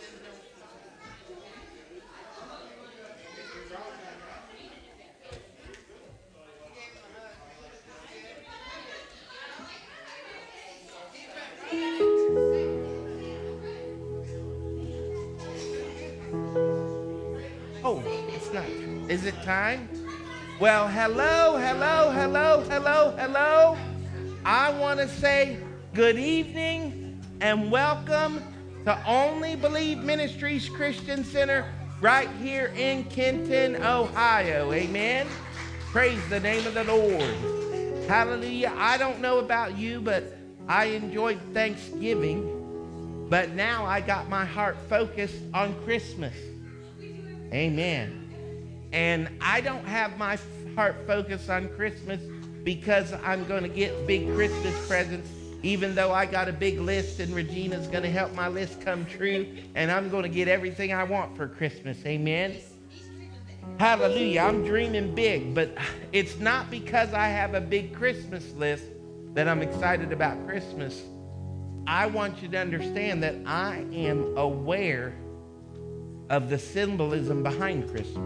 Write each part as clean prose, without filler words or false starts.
Oh, it's not. Is it time? Well, hello, hello, hello, hello, hello. I want to say good evening and welcome to Only Believe Ministries Christian Center right here in Kenton, Ohio. Amen. Praise the name of the Lord. Hallelujah. I don't know about you, but I enjoyed Thanksgiving, but now I got my heart focused on Christmas. Amen. And I don't have my heart focused on Christmas because I'm going to get big Christmas presents, even though I got a big list and Regina's going to help my list come true, and I'm going to get everything I want for Christmas. Amen. Hallelujah. I'm dreaming big, but it's not because I have a big Christmas list that I'm excited about Christmas. I want you to understand that I am aware of the symbolism behind Christmas.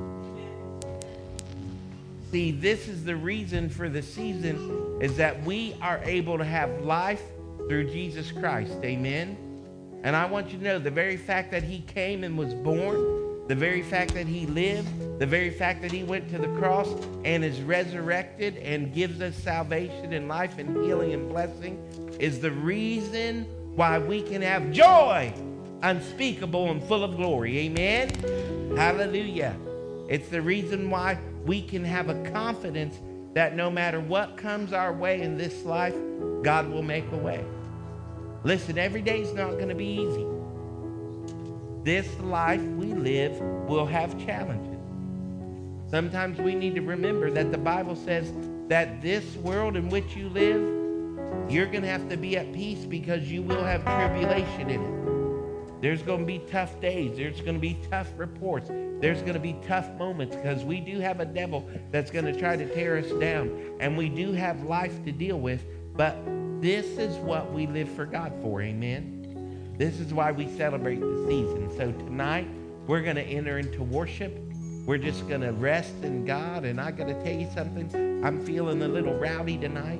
See, this is the reason for the season, is that we are able to have life through Jesus Christ. Amen. And I want you to know the very fact that he came and was born, the very fact that he lived, the very fact that he went to the cross and is resurrected and gives us salvation and life and healing and blessing is the reason why we can have joy unspeakable and full of glory. Amen. Hallelujah. It's the reason why we can have a confidence that no matter what comes our way in this life, God will make a way. Listen, every day is not going to be easy. This life we live will have challenges. Sometimes we need to remember that the Bible says that this world in which you live, you're going to have to be at peace because you will have tribulation in it. There's going to be tough days. There's going to be tough reports. There's going to be tough moments because we do have a devil that's going to try to tear us down. And we do have life to deal with. But this is what we live for God for. Amen. This is why we celebrate the season. So tonight, we're going to enter into worship. We're just going to rest in God. And I got to tell you something. I'm feeling a little rowdy tonight.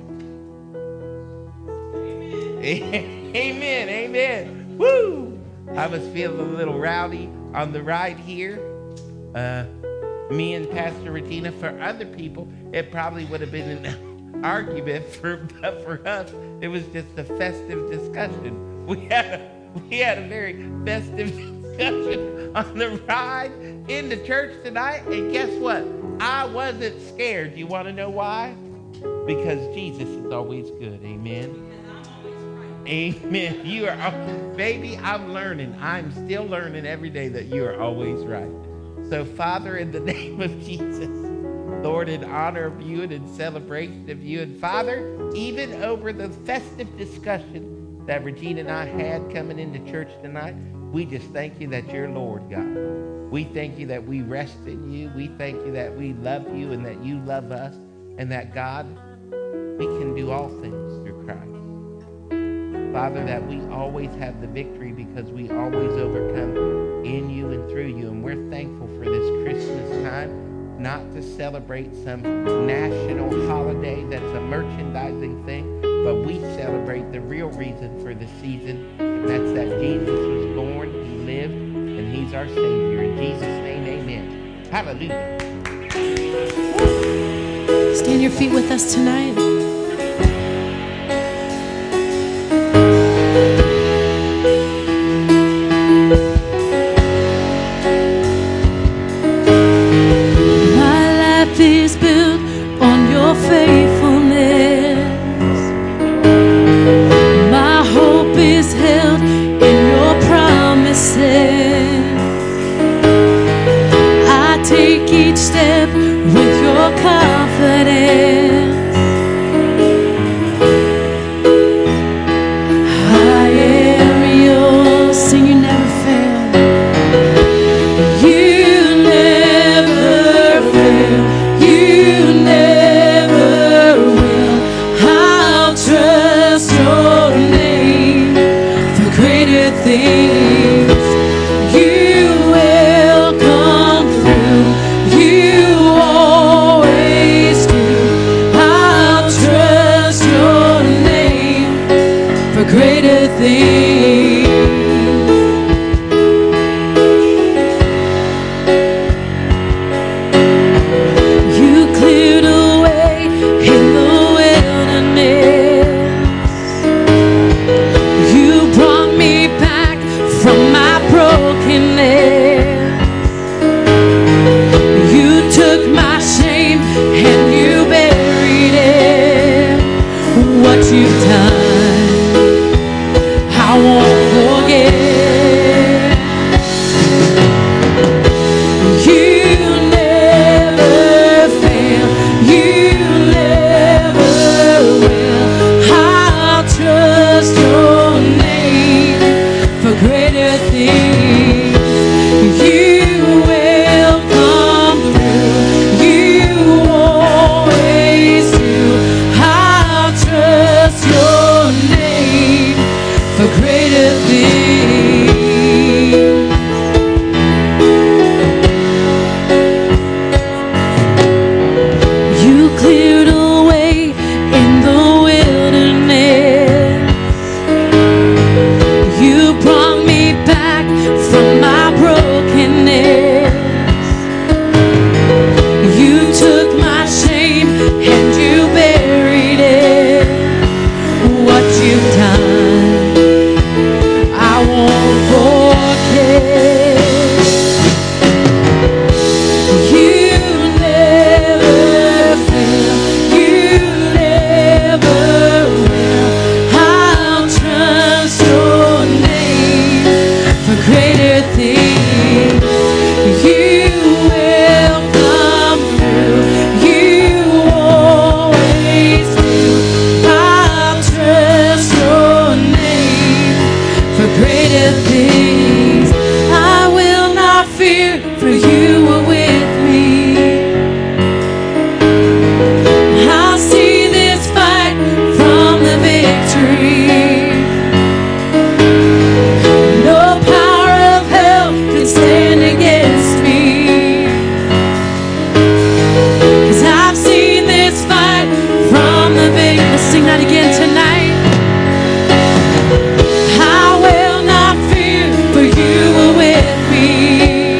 Amen. Amen. Woo! I was feeling a little rowdy on the ride here. Me and Pastor Regina. For other people, it probably would have been an argument. But for us, it was just a festive discussion. We had a very festive discussion on the ride into church tonight. And guess what? I wasn't scared. You want to know why? Because Jesus is always good. Amen. Amen. You are, baby, I'm learning. I'm still learning every day that you are always right. So, Father, in the name of Jesus, Lord, in honor of you and in celebration of you, and Father, even over the festive discussion that Regina and I had coming into church tonight, we just thank you that you're Lord, God. We thank you that we rest in you. We thank you that we love you and that you love us, and that, God, we can do all things through Christ. Father, that we always have the victory because we always overcome in you and through you. And we're thankful for this Christmas time, not to celebrate some national holiday that's a merchandising thing, but we celebrate the real reason for the season, and that's that Jesus was born, he lived, and he's our Savior. In Jesus' name, amen. Hallelujah. Stand your feet with us tonight. Is built on your faithfulness. My hope is held in your promises. I take each step with your confidence. I am yours, and you never fail. You never fail. You never will. I'll trust your name for greater things. things. You cleared a way in the wilderness. You brought me back from my brokenness. You took my shame and you buried it. What you've done, I won't forget. You never fail, you never will. I'll trust your name for greater things. You will come through, you always do. I'll trust your name for greater things. You cleared a way in the wilderness. You brought me back from my brokenness. You took my shame and you buried it. What you've done, I won't forget. You never fail, you never will. I'll trust your name for greater things. You will come through, you always do. I'll trust your name for greater things. I will not fear, for you are with me. I'll see this fight from the victory. No power of hell can stand against me. 'Cause I've seen this fight from the victory. Let's sing that again tonight. I will not fear, for you are with me.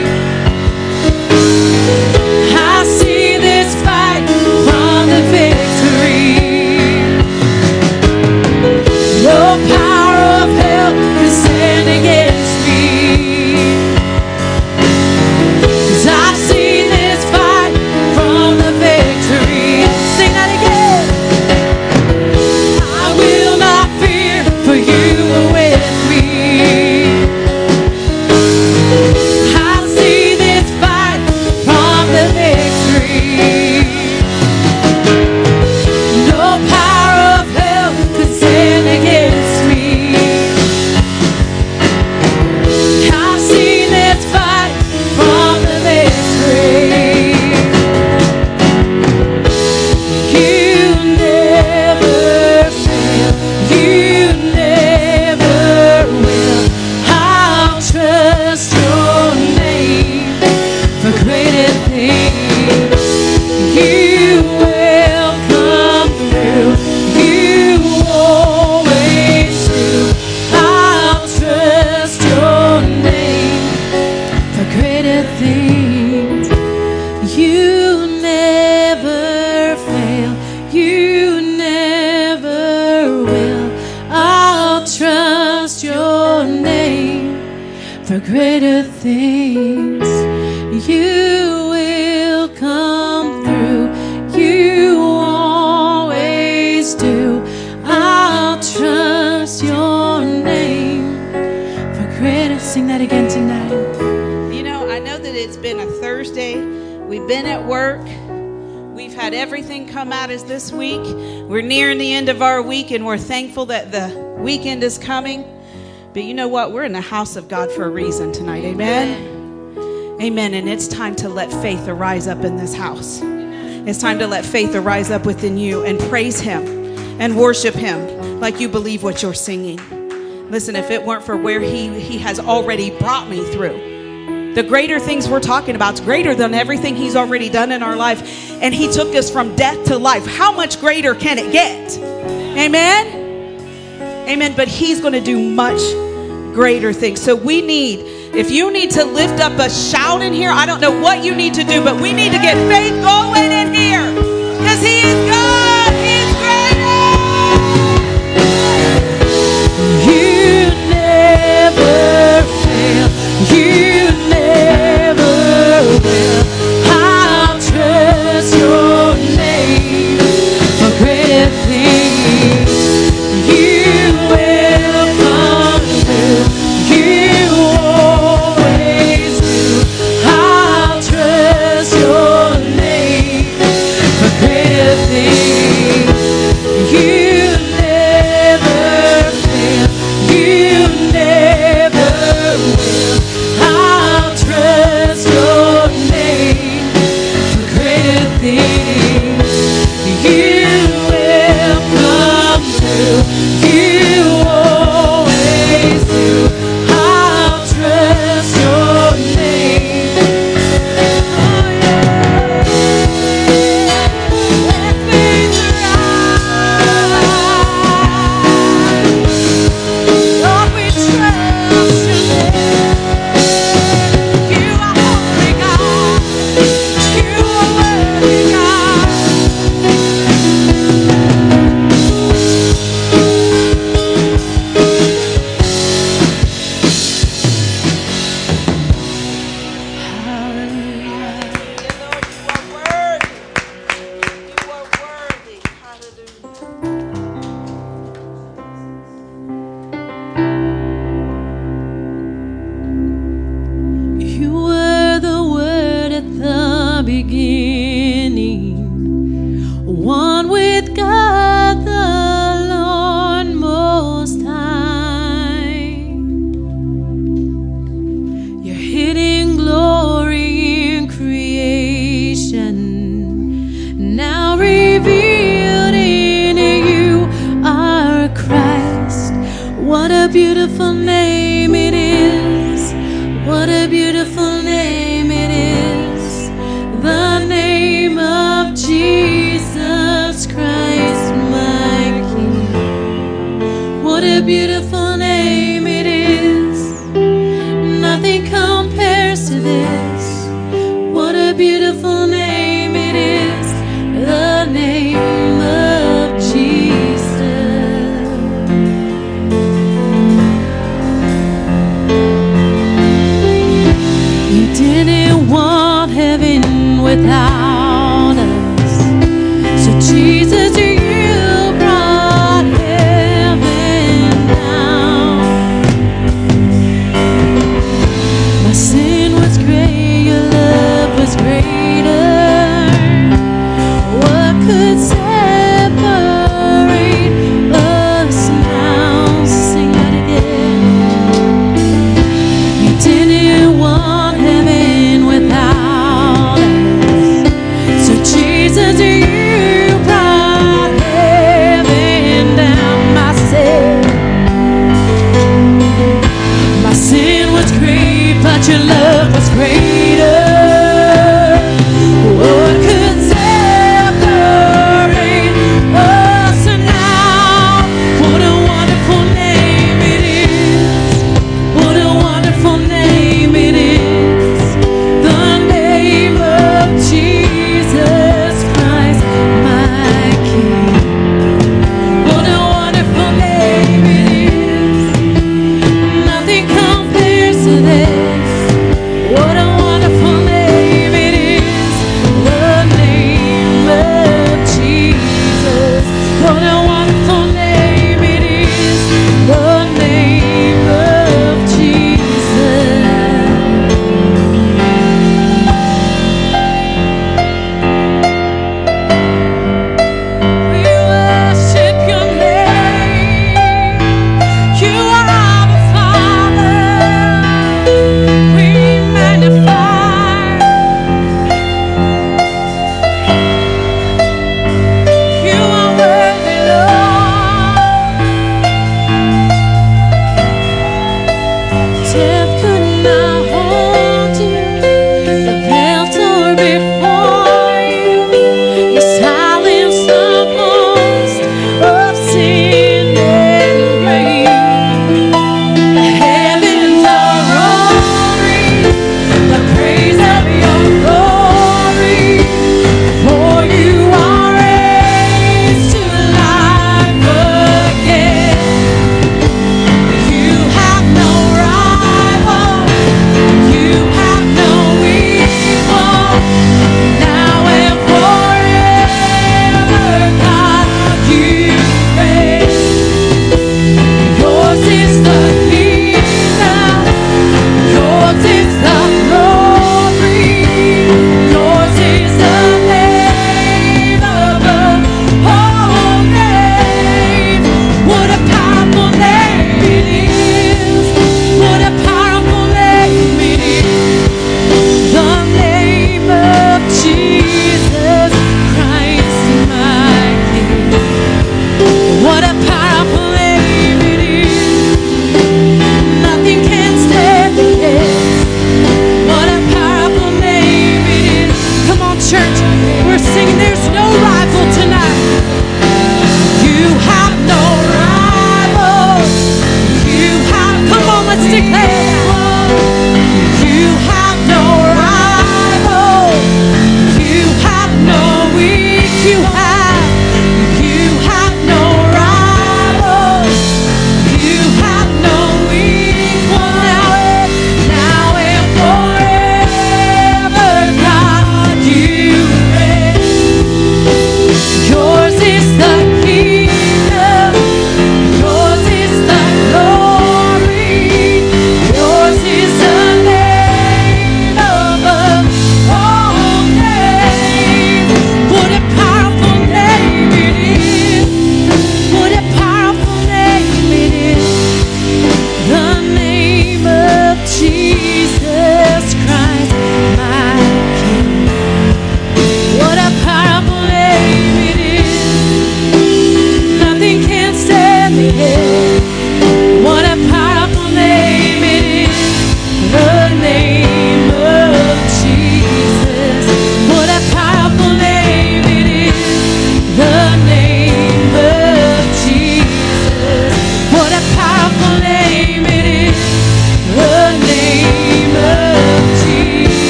I see this fight from the victory. No power of hell can stand against me. 'Cause I've seen this fight from the victory. Sing that again. I will not fear, for you are with me. I see this fight from the victory. No power of hell could stand against me. I've seen this fight from the victory. You never fail, you never will. I'll trust your name for greater things. You will come through, you always do. I'll trust your name for greater things. You never fail, you never will. I'll trust your name for greater things. You will come through, you always do. I'll trust your name for greater. Sing that again tonight. You know, I know that it's been a Thursday. We've been at work. We've had everything come at us this week. We're nearing the end of our week, and we're thankful that the weekend is coming. But you know what? We're in the house of God for a reason tonight. Amen? Amen. And it's time to let faith arise up in this house. It's time to let faith arise up within you and praise Him and worship Him like you believe what you're singing. Listen, if it weren't for where He has already brought me through, the greater things we're talking about is greater than everything He's already done in our life. And He took us from death to life. How much greater can it get? Amen? Amen. But he's going to do much greater things. So we need, if you need to lift up a shout in here, I don't know what you need to do, but we need to get faith going in here. Because he is God. He is greater. You never fail. You never will. I'll trust your name for greater things. You will come through. You always do. I'll trust your name for greater things. You never fail. You never will. I'll trust your name for greater things. You will come through. You always do. I'll trust your name. Oh yeah. Let faith arise. Lord, we trust your name. You are holy God. You are worthy God. You were the Word at the beginning, one with God the Lord Most High. Your hidden glory in creation, now revealed in you are Christ. What a beautiful name it is. What a beautiful name it is. The name of Jesus Christ, my King. What a beautiful name it is. Nothing compares to this. What a beautiful name it is. The name of Jesus. You didn't want heaven without us. So Jesus, you brought heaven down. My sin was great, your love was greater. What could separate us now? Sing that again. You didn't want heaven without us.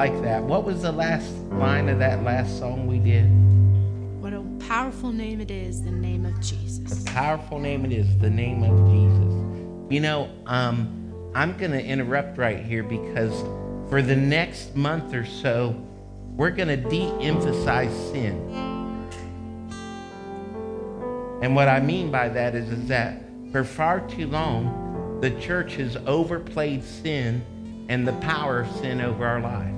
like that. What was the last line of that last song we did? What a powerful name it is, the name of Jesus. The powerful name it is, the name of Jesus. You know, I'm going to interrupt right here because for the next month or so, we're going to de-emphasize sin. And what I mean by that is that for far too long, the church has overplayed sin and the power of sin over our lives.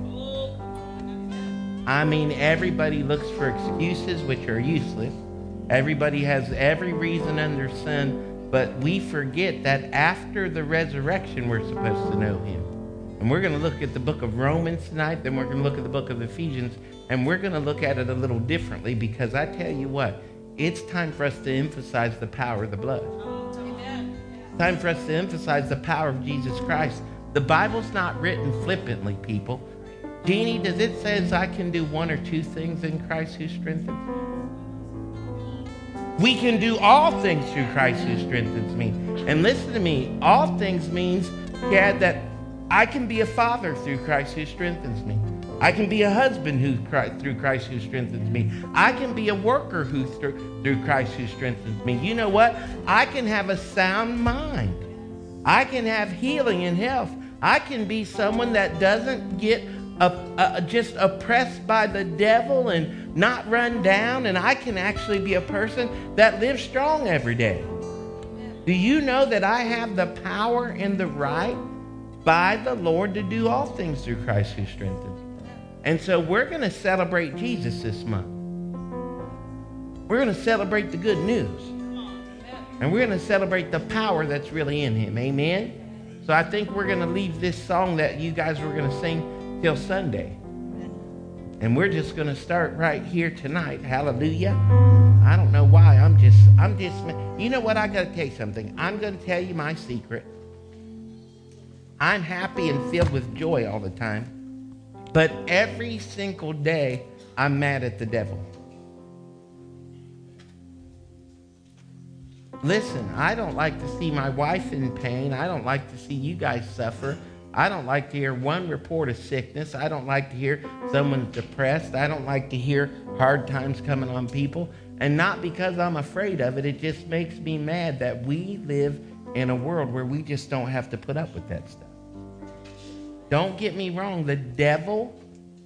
I mean, everybody looks for excuses which are useless. Everybody has every reason under the sun, but we forget that after the resurrection, we're supposed to know him. And we're going to look at the book of Romans tonight, then we're going to look at the book of Ephesians, and we're going to look at it a little differently because I tell you what, it's time for us to emphasize the power of the blood. It's time for us to emphasize the power of Jesus Christ. The Bible's not written flippantly, people. Jeannie, does it say I can do one or two things in Christ who strengthens me? We can do all things through Christ who strengthens me. And listen to me, all things means, Chad, that I can be a father through Christ who strengthens me. I can be a husband through Christ who strengthens me. I can be a worker through Christ who strengthens me. You know what? I can have a sound mind. I can have healing and health. I can be someone that doesn't get just oppressed by the devil and not run down, and I can actually be a person that lives strong every day. Do you know that I have the power and the right by the Lord to do all things through Christ who strengthens me? And so we're going to celebrate Jesus this month. We're going to celebrate the good news. And we're going to celebrate the power that's really in him. Amen? So I think we're going to leave this song that you guys were going to sing till Sunday. And we're just going to start right here tonight. Hallelujah. I don't know why. I'm just, you know what? I got to tell you something. I'm going to tell you my secret. I'm happy and filled with joy all the time. But every single day, I'm mad at the devil. Listen, I don't like to see my wife in pain. I don't like to see you guys suffer. I don't like to hear one report of sickness. I don't like to hear someone's depressed. I don't like to hear hard times coming on people. And not because I'm afraid of it. It just makes me mad that we live in a world where we just don't have to put up with that stuff. Don't get me wrong. The devil,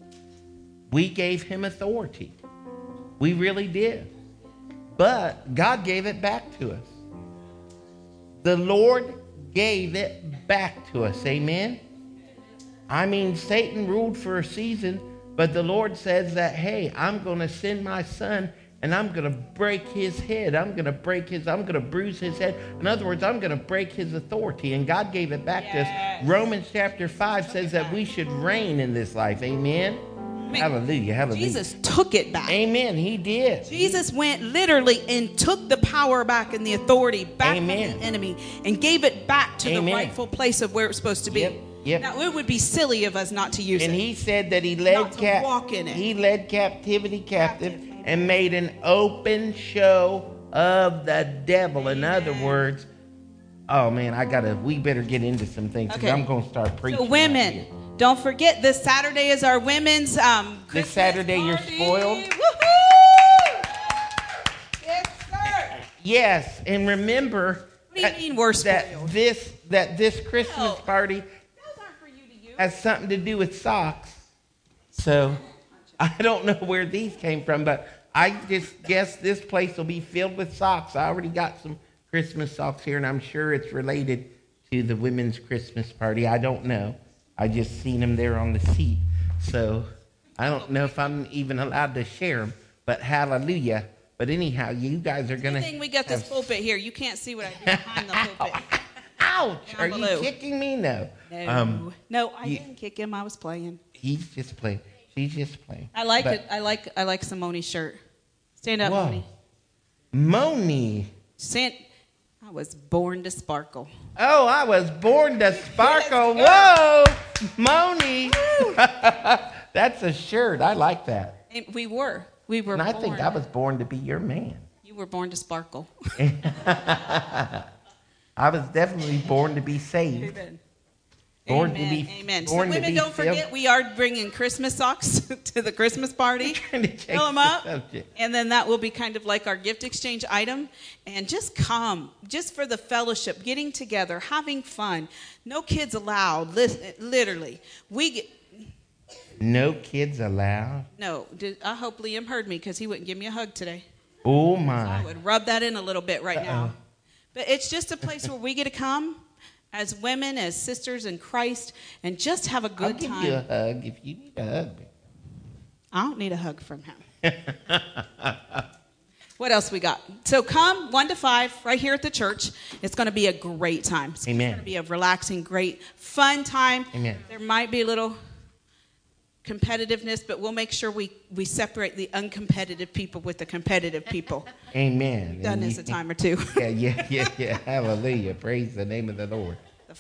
we gave him authority. We really did. But God gave it back to us. The Lord gave it back to us. Amen? I mean, Satan ruled for a season, but the Lord says that, hey, I'm going to send my son and I'm going to break his head. I'm going to bruise his head. In other words, I'm going to break his authority. And God gave it back to us. Romans chapter 5 says that we should reign in this life. Amen? Hallelujah, hallelujah. Jesus took it back. Amen, he did. Jesus went literally and took the power back and the authority back from the enemy and gave it back to the rightful place of where it's supposed to be. Yep. Now, it would be silly of us not to use it. And he said that he led captivity captive and made an open show of the devil. In other words, oh man, we better get into some things because I'm going to start preaching. So women, don't forget this Saturday is our women's this Saturday party. You're spoiled. Woohoo! Yes, sir. Yes, and remember what do you mean we're spoiled? that this Christmas party has something to do with socks. So I don't know where these came from, but I just guess this place will be filled with socks. I already got some Christmas socks here, and I'm sure it's related to the women's Christmas party. I don't know. I just seen them there on the seat. So I don't know if I'm even allowed to share them, but hallelujah. But anyhow, you guys are going to... Good thing we got this pulpit here. You can't see what I do behind the pulpit. Ouch! Are you kicking me? No. No, I didn't kick him. I was playing. He's just playing. She's just playing. I like it. I like Simone's shirt. Stand up, Moni. Moni. I was born to sparkle. Oh, I was born to sparkle. Whoa, Moni. That's a shirt. I like that. And we were. And I think I was born to be your man. You were born to sparkle. I was definitely born to be saved. Amen. Born to Amen. be, Amen. So born to women, be don't filled. forget we are bringing Christmas socks to the Christmas party. Trying to change Fill them the up. subject. And then that will be kind of like our gift exchange item. And just come, just for the fellowship, getting together, having fun. No kids allowed, literally. We get, No kids allowed. no, I hope Liam heard me because he wouldn't give me a hug today. Oh I my. would rub that in a little bit right now. But it's just a place where we get to come as women, as sisters in Christ, and just have a I'll good give time. you a hug if you need a hug. I don't need a hug from him. What else we got? So come 1 to 5 right here at the church. It's going to be a great time. Amen. It's going to be a relaxing, great, fun time. Amen. There might be a little competitiveness, but we'll make sure we separate the uncompetitive people with the competitive people. Amen. Done And this you- a time or two. Yeah. Hallelujah. Praise the name of the Lord.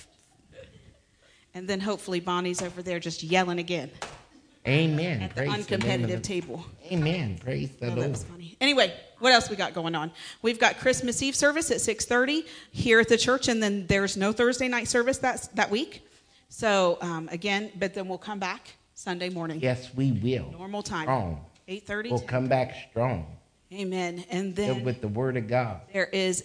And then hopefully Bonnie's over there just yelling again Amen. at the Praise the name of uncompetitive the- table. Amen. Praise the Oh, that Lord. was funny. Anyway, what else we got going on? We've got Christmas Eve service at 6:30 here at the church, and then there's no Thursday night service that week. So again, but then we'll come back Sunday morning, Yes, we will. normal time, Strong. 8:30. We'll come back strong. Amen. And Filled then with the word of God. there is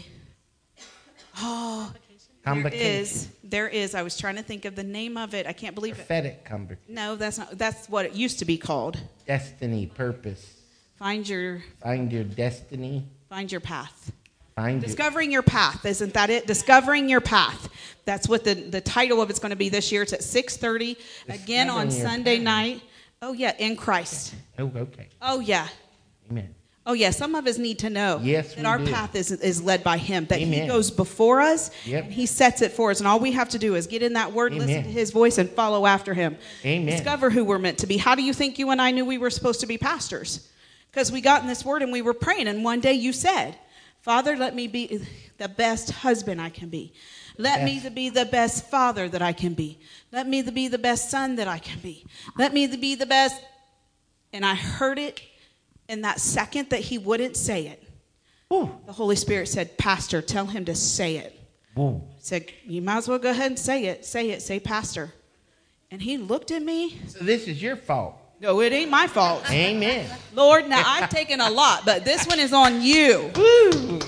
Convocation. there is. I was trying to think of the name of it. I can't believe it. Prophetic convocation. No, that's not. That's what it used to be called. Destiny, purpose. Find your Find your destiny. path. Find your... Discovering your path, isn't that it? Discovering your path. That's what the title of it's going to be this year. It's at 6:30 again on Discovering your Sunday path. night. Oh yeah, in Christ. Oh, okay. Oh yeah. Amen. Oh yeah. Some of us need to know Yes, that we our do. path is led by Him. That He Amen. goes before us. Yep. And He sets it for us, and all we have to do is get in that Word, listen Amen. to His voice, and follow after Him. Amen. Discover who we're meant to be. How do you think you and I knew we were supposed to be pastors? Because we got in this Word and we were praying, and one day you said, "Father, let me be the best husband I can be. Let me to be the best father that I can be. Let me to be the best son that I can be. Let me to be the best." And I heard it in that second that he wouldn't say it. Woo. The Holy Spirit said, "Pastor, tell him to say it." Woo. I said, "You might as well go ahead and say it. Say it. Say pastor." And he looked at me. So this is your fault. No, it ain't my fault. Amen. Lord, now I've taken a lot, but this one is on you. Woo.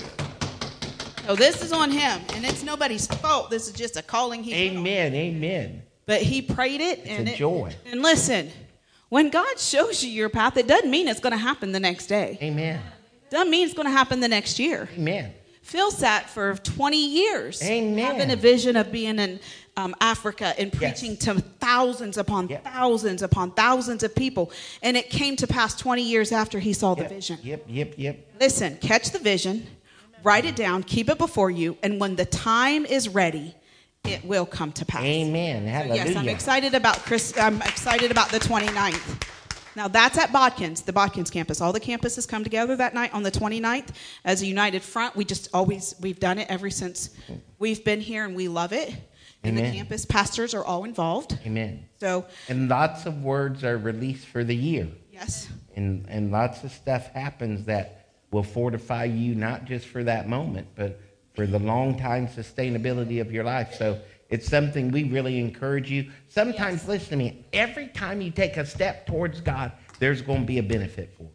So this is on him, and it's nobody's fault. This is just a calling he put on. Amen. Amen. But he prayed it, It's and a joy. And listen, when God shows you your path, it doesn't mean it's going to happen the next day. Amen. Doesn't mean it's going to happen the next year. Amen. Phil sat for 20 years, Amen. having a vision of being in Africa and preaching to thousands upon Yep. thousands upon thousands of people. And it came to pass 20 years after he saw the vision. Yep. Listen, catch the vision, write it down, keep it before you, and when the time is ready, it will come to pass. Amen. Hallelujah. Yes, I'm excited about I'm excited about the 29th. Now that's at Bodkins, the Bodkins campus. All the campuses come together that night on the 29th as a united front. We've done it ever since we've been here, and we love it. And Amen. the campus pastors are all involved. Amen. So And lots of words are released for the year. yes, And lots of stuff happens that will fortify you, not just for that moment, but for the long time sustainability of your life. So it's something we really encourage you. Sometimes, listen to me, every time you take a step towards God, there's going to be a benefit for it.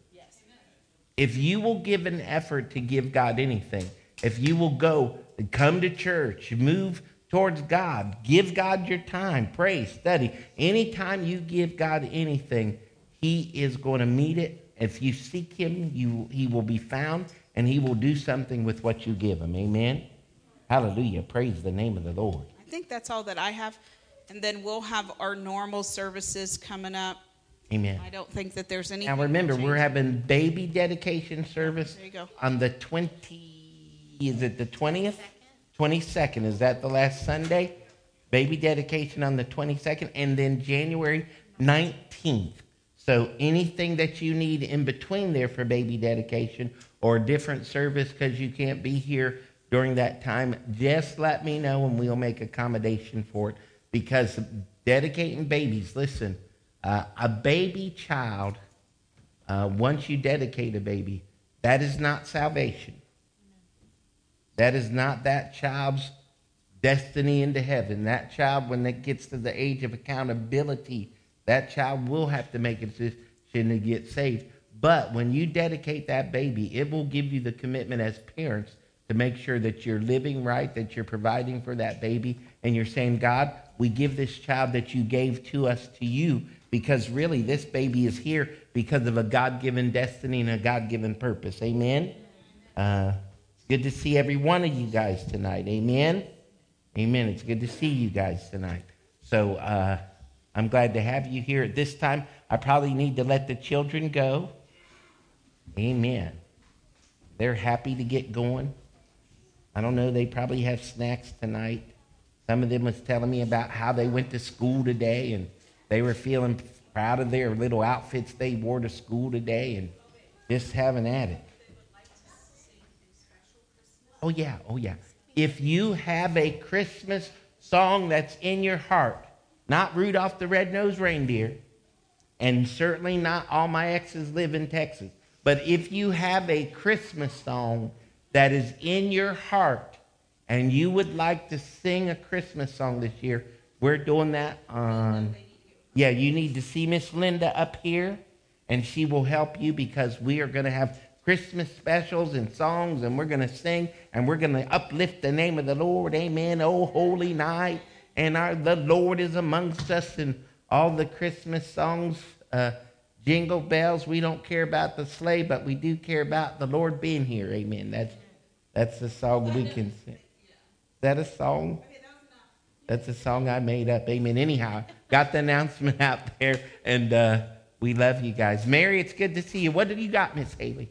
If you will give an effort to give God anything, if you will go and come to church, move towards God, give God your time, pray, study. Anytime you give God anything, He is going to meet it. If you seek Him, He will be found, and He will do something with what you give Him. Amen? Hallelujah. Praise the name of the Lord. I think that's all that I have. And then we'll have our normal services coming up. Amen. I don't think that there's any. Now remember, we're having baby dedication service There you go. on the 20th? 22nd. Is that the last Sunday? Baby dedication on the 22nd, and then January 19th. So anything that you need in between there for baby dedication or a different service because you can't be here during that time, just let me know and we'll make accommodation for it. Because dedicating babies, listen, a baby child, once you dedicate a baby, that is not salvation. That is not that child's destiny into heaven. That child, when it gets to the age of accountability, that child will have to make a decision to get saved. But when you dedicate that baby, it will give you the commitment as parents to make sure that you're living right, that you're providing for that baby, and you're saying, God, we give this child that you gave to us to you, because really this baby is here because of a God-given destiny and a God-given purpose. Amen? It's good to see every one of you guys tonight. Amen? Amen. It's good to see you guys tonight. So I'm glad to have you here at this time. I probably need to let the children go. Amen. They're happy to get going. I don't know, they probably have snacks tonight. Some of them was telling me about how they went to school today, and they were feeling proud of their little outfits they wore to school today, and just having at it. Oh, yeah. If you have a Christmas song that's in your heart, not Rudolph the Red-Nosed Reindeer, and certainly not All My Exes Live in Texas, but if you have a Christmas song that is in your heart and you would like to sing a Christmas song this year, we're doing that on... Yeah, you need to see Miss Linda up here, and she will help you, because we are going to have Christmas specials and songs, and we're going to sing, and we're going to uplift the name of the Lord. Amen. Oh, holy night, and the Lord is amongst us, and all the Christmas songs, Jingle Bells. We don't care about the sleigh, but we do care about the Lord being here. Amen. That's the song we can sing. Is that a song? That's a song I made up. Amen. Anyhow, got the announcement out there, and we love you guys. Mary, it's good to see you. What have you got, Miss Haley?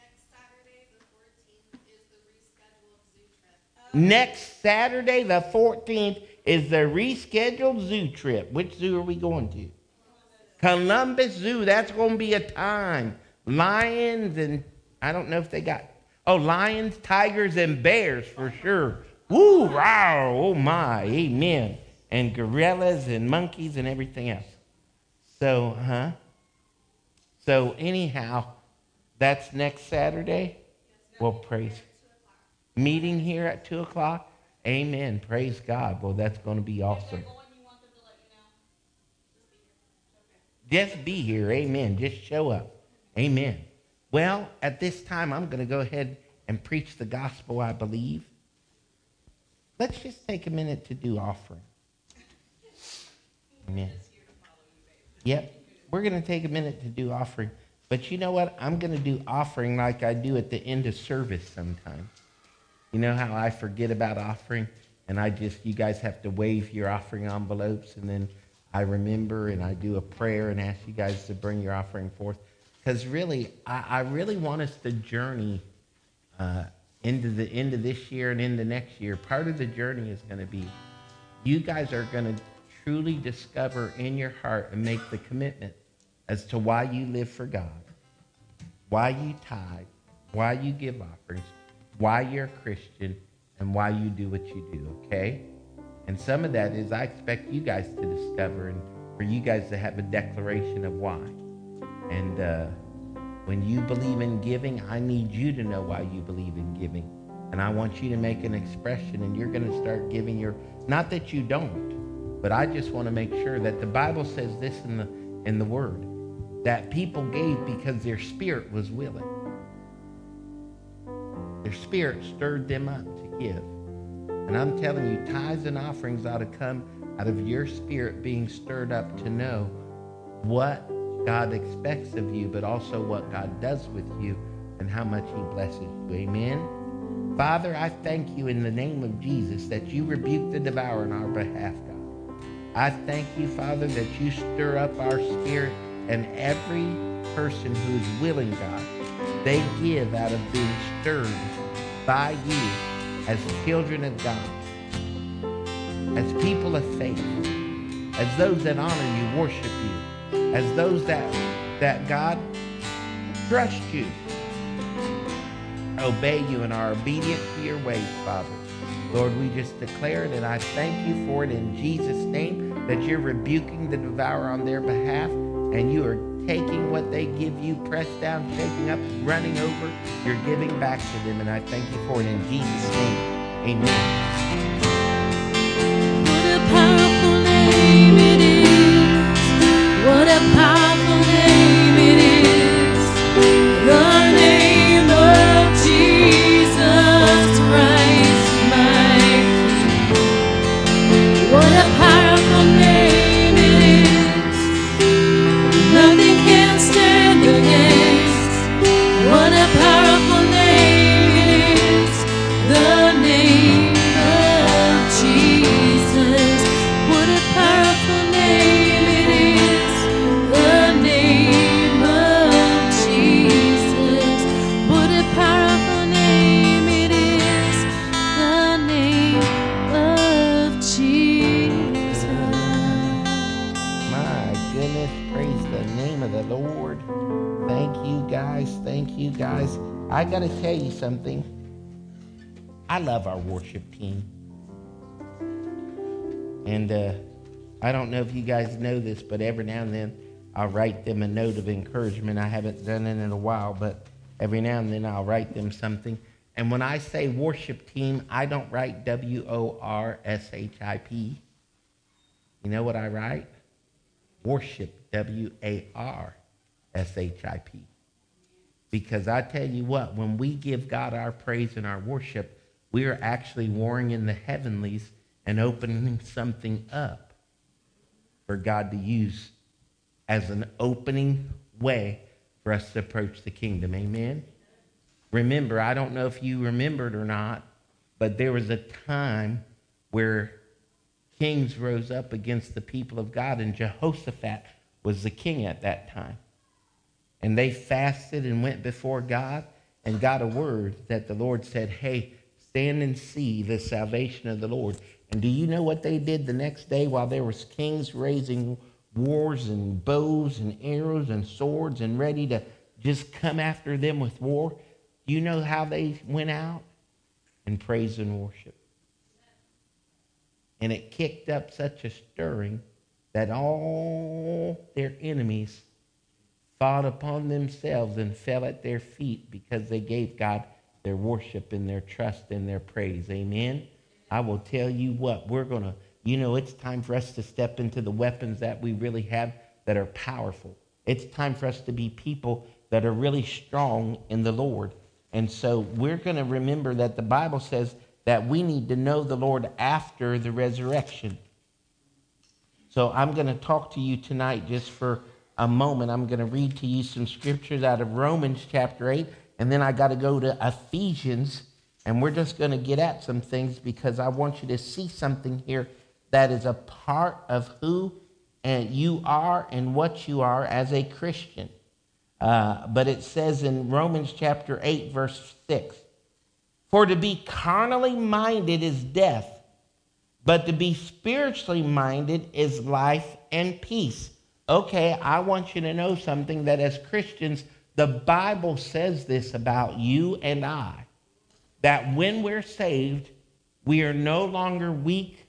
Next Saturday, the 14th, is the rescheduled zoo trip. Which zoo are we going to? Columbus Zoo. That's going to be a time. Lions, and I don't know if they got... Oh, lions, tigers, and bears for sure. Woo, wow, oh my, amen. And gorillas and monkeys and everything else. So anyhow, that's next Saturday. Well, praise. Meeting here at 2 o'clock. Amen. Praise God. Well, that's going to be awesome. Just be here. Amen. Just show up. Amen. Well, at this time, I'm going to go ahead and preach the gospel, I believe. Let's just take a minute to do offering. Amen. Yep. We're going to take a minute to do offering. But you know what? I'm going to do offering like I do at the end of service sometimes. You know how I forget about offering? And you guys have to wave your offering envelopes, and then I remember and I do a prayer and ask you guys to bring your offering forth. Because really, I really want us to journey into the end of this year and into next year. Part of the journey is going to be, you guys are going to truly discover in your heart and make the commitment as to why you live for God, why you tithe, why you give offerings, why you're a Christian, and why you do what you do, okay? And some of that is I expect you guys to discover, and for you guys to have a declaration of why. And when you believe in giving, I need you to know why you believe in giving. And I want you to make an expression, and you're going to start giving not that you don't, but I just want to make sure that the Bible says this in the Word, that people gave because their spirit was willing. Their spirit stirred them up to give. And I'm telling you, tithes and offerings ought to come out of your spirit being stirred up to know what God expects of you, but also what God does with you and how much he blesses you. Amen. Father, I thank you in the name of Jesus that you rebuke the devourer on our behalf, God. I thank you, Father, that you stir up our spirit, and every person who is willing, God, they give out of being stirred by you as children of God, as people of faith, as those that honor you, worship you, as those that God trust you, obey you, and are obedient to your ways, Father. Lord, we just declare it, and I thank you for it in Jesus' name, that you're rebuking the devourer on their behalf, and you are taking what they give you, pressed down, shaking up, running over. You're giving back to them, and I thank you for it in Jesus' name. Amen. What a powerful name it is, the name of Jesus Christ, my King. What a powerful name it is, nothing can stand against. What a powerful name it is, the name of Jesus. What a powerful name it is, the name of Jesus. What a powerful name it is, the name of Jesus. My goodness, praise the name of the Lord. Thank you guys. Thank you guys. I got to tell you something. I love our worship team. And I don't know if you guys know this, but every now and then I'll write them a note of encouragement. I haven't done it in a while, but every now and then I'll write them something. And when I say worship team, I don't write WORSHIP. You know what I write? Worship, WARSHIP. Because I tell you what, when we give God our praise and our worship, we are actually warring in the heavenlies and opening something up for God to use as an opening way for us to approach the kingdom. Amen? Remember, I don't know if you remembered or not, but there was a time where kings rose up against the people of God, and Jehoshaphat was the king at that time. And they fasted and went before God and got a word that the Lord said, hey, stand and see the salvation of the Lord. And do you know what they did the next day while there was kings raising wars and bows and arrows and swords and ready to just come after them with war? Do you know how they went out? In praise and worship. And it kicked up such a stirring that all their enemies fought upon themselves and fell at their feet because they gave God their worship and their trust and their praise. Amen? I will tell you what, it's time for us to step into the weapons that we really have that are powerful. It's time for us to be people that are really strong in the Lord. And so we're going to remember that the Bible says that we need to know the Lord after the resurrection. So I'm going to talk to you tonight just for a moment. I'm going to read to you some scriptures out of Romans chapter 8, and then I got to go to Ephesians, and we're just going to get at some things because I want you to see something here that is a part of who you are and what you are as a Christian. But it says in Romans chapter 8, verse 6, for to be carnally minded is death, but to be spiritually minded is life and peace. Okay, I want you to know something, that as Christians, the Bible says this about you and I, that when we're saved, we are no longer weak,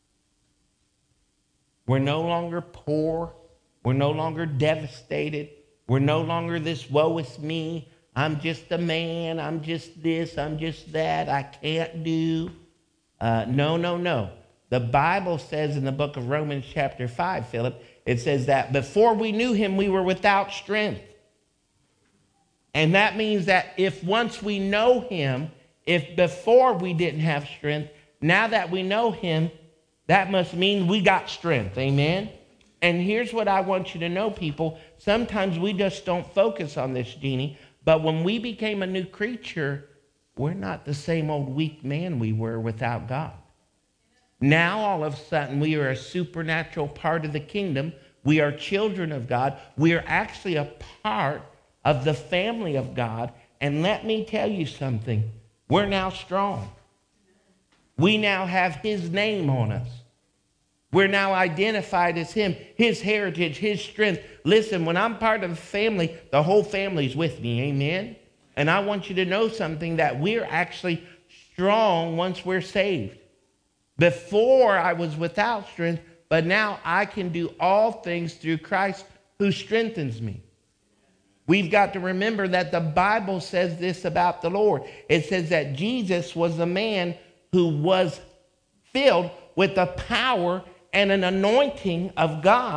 we're no longer poor, we're no longer devastated, we're no longer this woe is me, I'm just a man, I'm just this, I'm just that, I can't do. No. The Bible says in the book of Romans chapter 5, Philip, it says that before we knew him, we were without strength. And that means that if once we know him, if before we didn't have strength, now that we know him, that must mean we got strength. Amen? And here's what I want you to know, people. Sometimes we just don't focus on this, Jeannie. But when we became a new creature, we're not the same old weak man we were without God. Now, all of a sudden, we are a supernatural part of the kingdom. We are children of God. We are actually a part of the family of God. And let me tell you something. We're now strong. We now have his name on us. We're now identified as him, his heritage, his strength. Listen, when I'm part of the family, the whole family's with me. Amen? And I want you to know something, that we're actually strong once we're saved. Before I was without strength, but now I can do all things through Christ who strengthens me. We've got to remember that the Bible says this about the Lord. It says that Jesus was a man who was filled with the power and an anointing of God,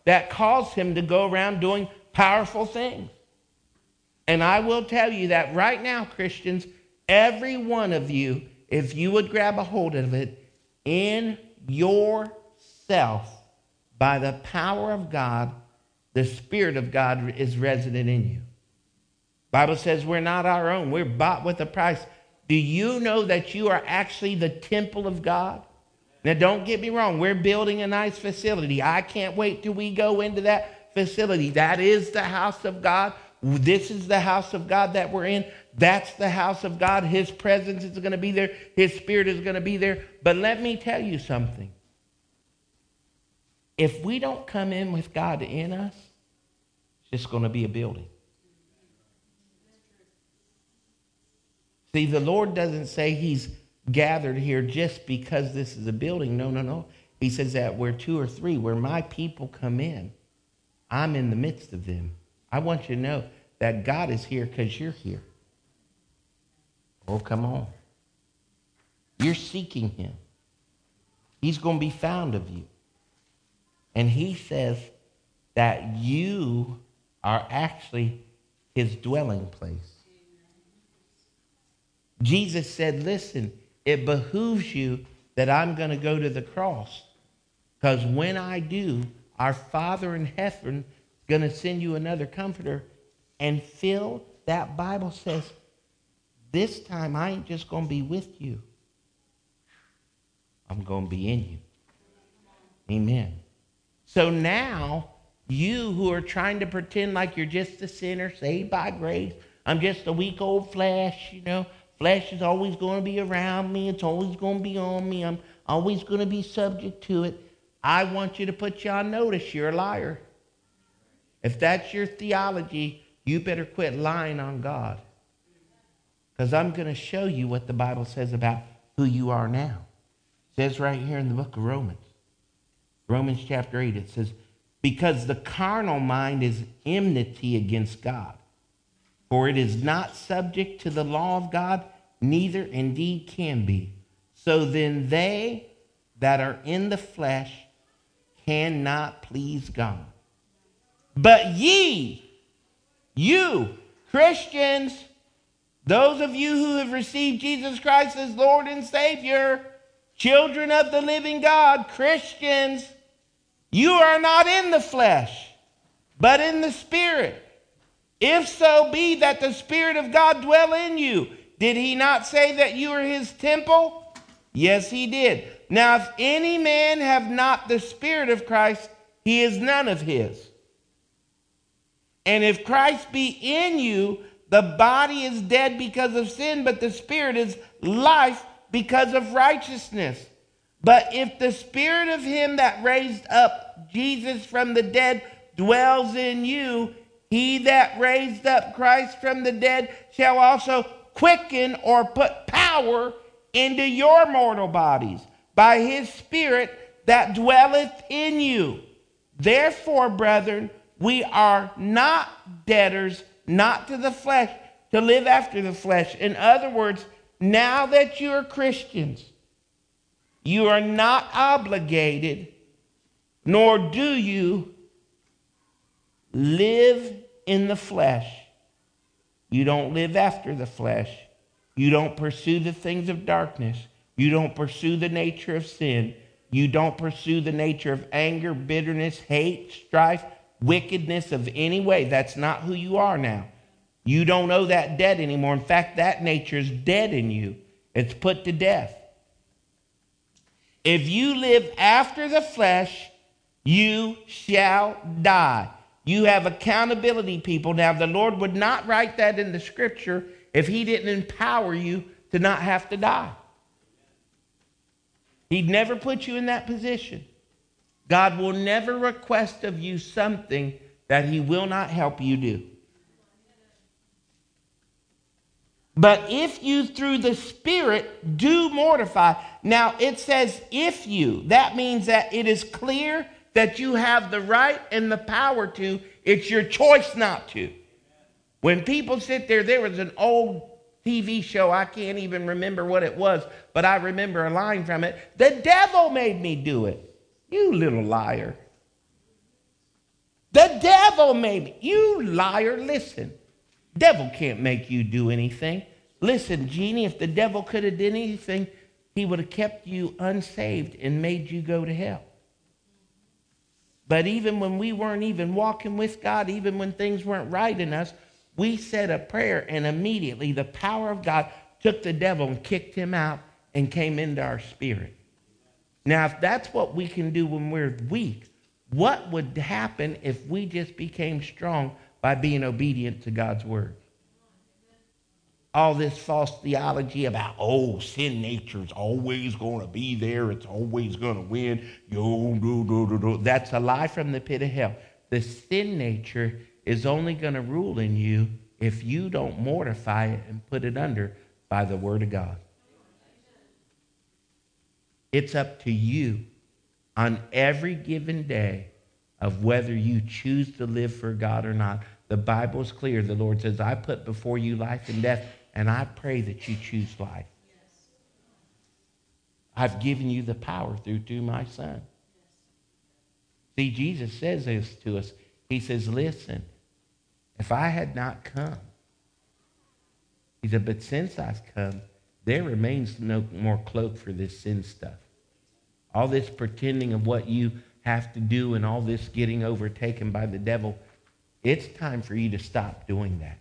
that caused him to go around doing powerful things. And I will tell you that right now, Christians, every one of you, if you would grab a hold of it, in yourself, by the power of God, the Spirit of God is resident in you. Bible says we're not our own. We're bought with a price. Do you know that you are actually the temple of God? Now, don't get me wrong. We're building a nice facility. I can't wait till we go into that facility. That is the house of God. This is the house of God that we're in. That's the house of God. His presence is going to be there. His Spirit is going to be there. But let me tell you something. If we don't come in with God in us, it's just going to be a building. See, the Lord doesn't say he's gathered here just because this is a building. No, no, no. He says that where two or three, where my people come in, I'm in the midst of them. I want you to know that God is here because you're here. Oh, come on. You're seeking him. He's going to be found of you. And he says that you are actually his dwelling place. Jesus said, listen, it behooves you that I'm going to go to the cross. Because when I do, our Father in heaven is going to send you another comforter. And Phil, that Bible says, this time I ain't just going to be with you. I'm going to be in you. Amen. So now, you who are trying to pretend like you're just a sinner, saved by grace, I'm just a weak old flesh, you know, flesh is always going to be around me. It's always going to be on me. I'm always going to be subject to it. I want you to put you on notice. You're a liar. If that's your theology, you better quit lying on God. Because I'm going to show you what the Bible says about who you are now. It says right here in the book of Romans. Romans chapter 8, it says, because the carnal mind is enmity against God. For it is not subject to the law of God, neither indeed can be. So then they that are in the flesh cannot please God. But ye, you, Christians, those of you who have received Jesus Christ as Lord and Savior, children of the living God, Christians, you are not in the flesh, but in the Spirit. If so be that the Spirit of God dwell in you. Did he not say that you are his temple? Yes, he did. Now, if any man have not the Spirit of Christ, he is none of his. And if Christ be in you, the body is dead because of sin, but the Spirit is life because of righteousness. But if the Spirit of him that raised up Jesus from the dead dwells in you, he that raised up Christ from the dead shall also quicken or put power into your mortal bodies by his Spirit that dwelleth in you. Therefore, brethren, we are not debtors, not to the flesh, to live after the flesh. In other words, now that you are Christians, you are not obligated, nor do you live in the flesh. You don't live after the flesh. You don't pursue the things of darkness. You don't pursue the nature of sin. You don't pursue the nature of anger, bitterness, hate, strife, wickedness of any way. That's not who you are now. You don't owe that debt anymore. In fact, that nature is dead in you. It's put to death. If you live after the flesh, you shall die. You have accountability, people. Now, the Lord would not write that in the scripture if he didn't empower you to not have to die. He'd never put you in that position. God will never request of you something that he will not help you do. But if you through the Spirit do mortify. Now it says if you. That means that it is clear that you have the right and the power to. It's your choice not to. When people sit there was an old TV show. I can't even remember what it was. But I remember a line from it. The devil made me do it. You little liar. The devil made me. You liar, listen. Devil can't make you do anything. Listen, Jeannie, if the devil could have done anything, he would have kept you unsaved and made you go to hell. But even when we weren't even walking with God, even when things weren't right in us, we said a prayer, and immediately the power of God took the devil and kicked him out and came into our spirit. Now, if that's what we can do when we're weak, what would happen if we just became strong by being obedient to God's word? All this false theology about, sin nature is always going to be there. It's always going to win. That's a lie from the pit of hell. The sin nature is only going to rule in you if you don't mortify it and put it under by the word of God. It's up to you on every given day of whether you choose to live for God or not. The Bible is clear. The Lord says, I put before you life and death, and I pray that you choose life. I've given you the power through my son. See, Jesus says this to us. He says, listen, if I had not come, he said, but since I've come, there remains no more cloak for this sin stuff. All this pretending of what you have to do and all this getting overtaken by the devil, it's time for you to stop doing that.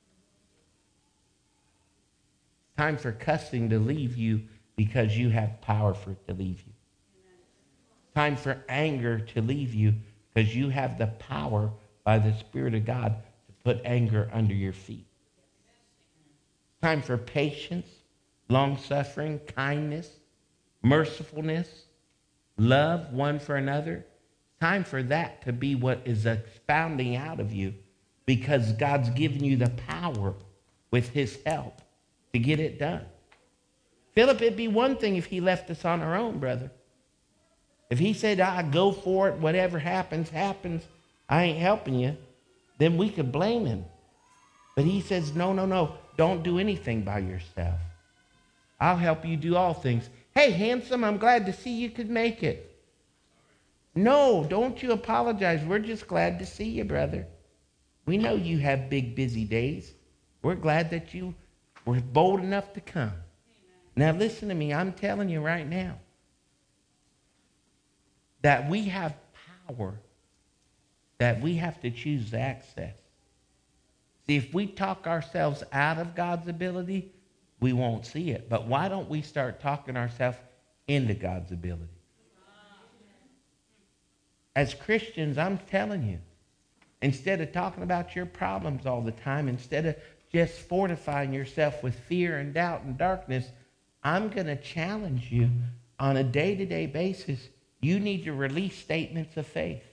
Time for cussing to leave you because you have power for it to leave you. Time for anger to leave you because you have the power by the Spirit of God to put anger under your feet. Time for patience, long-suffering, kindness, mercifulness, love one for another. Time for that to be what is expounding out of you because God's given you the power with his help to get it done. Philip, it'd be one thing if he left us on our own, brother. If he said, go for it, whatever happens, happens, I ain't helping you, then we could blame him. But he says, no, don't do anything by yourself. I'll help you do all things. Hey, handsome, I'm glad to see you could make it. No, don't you apologize. We're just glad to see you, brother. We know you have big, busy days. We're glad that you were bold enough to come. Now, listen to me. I'm telling you right now that we have power that we have to choose to access. See, if we talk ourselves out of God's ability, we won't see it. But why don't we start talking ourselves into God's ability? As Christians, I'm telling you, instead of talking about your problems all the time, instead of just fortifying yourself with fear and doubt and darkness, I'm going to challenge you on a day-to-day basis. You need to release statements of faith.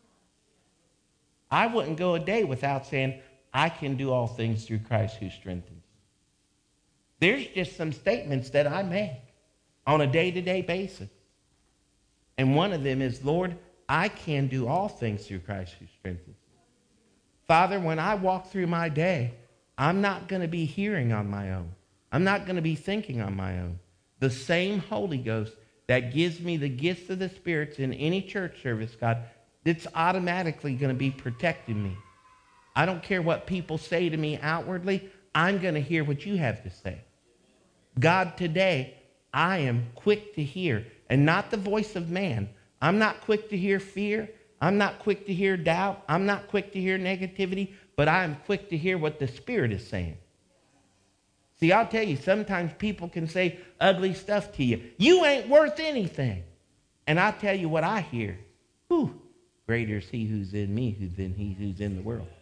I wouldn't go a day without saying, I can do all things through Christ who strengthens. There's just some statements that I make on a day-to-day basis. And one of them is, Lord, I can do all things through Christ who strengthens. Father, when I walk through my day, I'm not going to be hearing on my own. I'm not going to be thinking on my own. The same Holy Ghost that gives me the gifts of the spirits in any church service, God, it's automatically going to be protecting me. I don't care what people say to me outwardly. I'm going to hear what you have to say. God, today, I am quick to hear, and not the voice of man. I'm not quick to hear fear. I'm not quick to hear doubt. I'm not quick to hear negativity, but I am quick to hear what the Spirit is saying. See, I'll tell you, sometimes people can say ugly stuff to you. You ain't worth anything. And I'll tell you what I hear. Whew, greater is he who's in me than he who's in the world.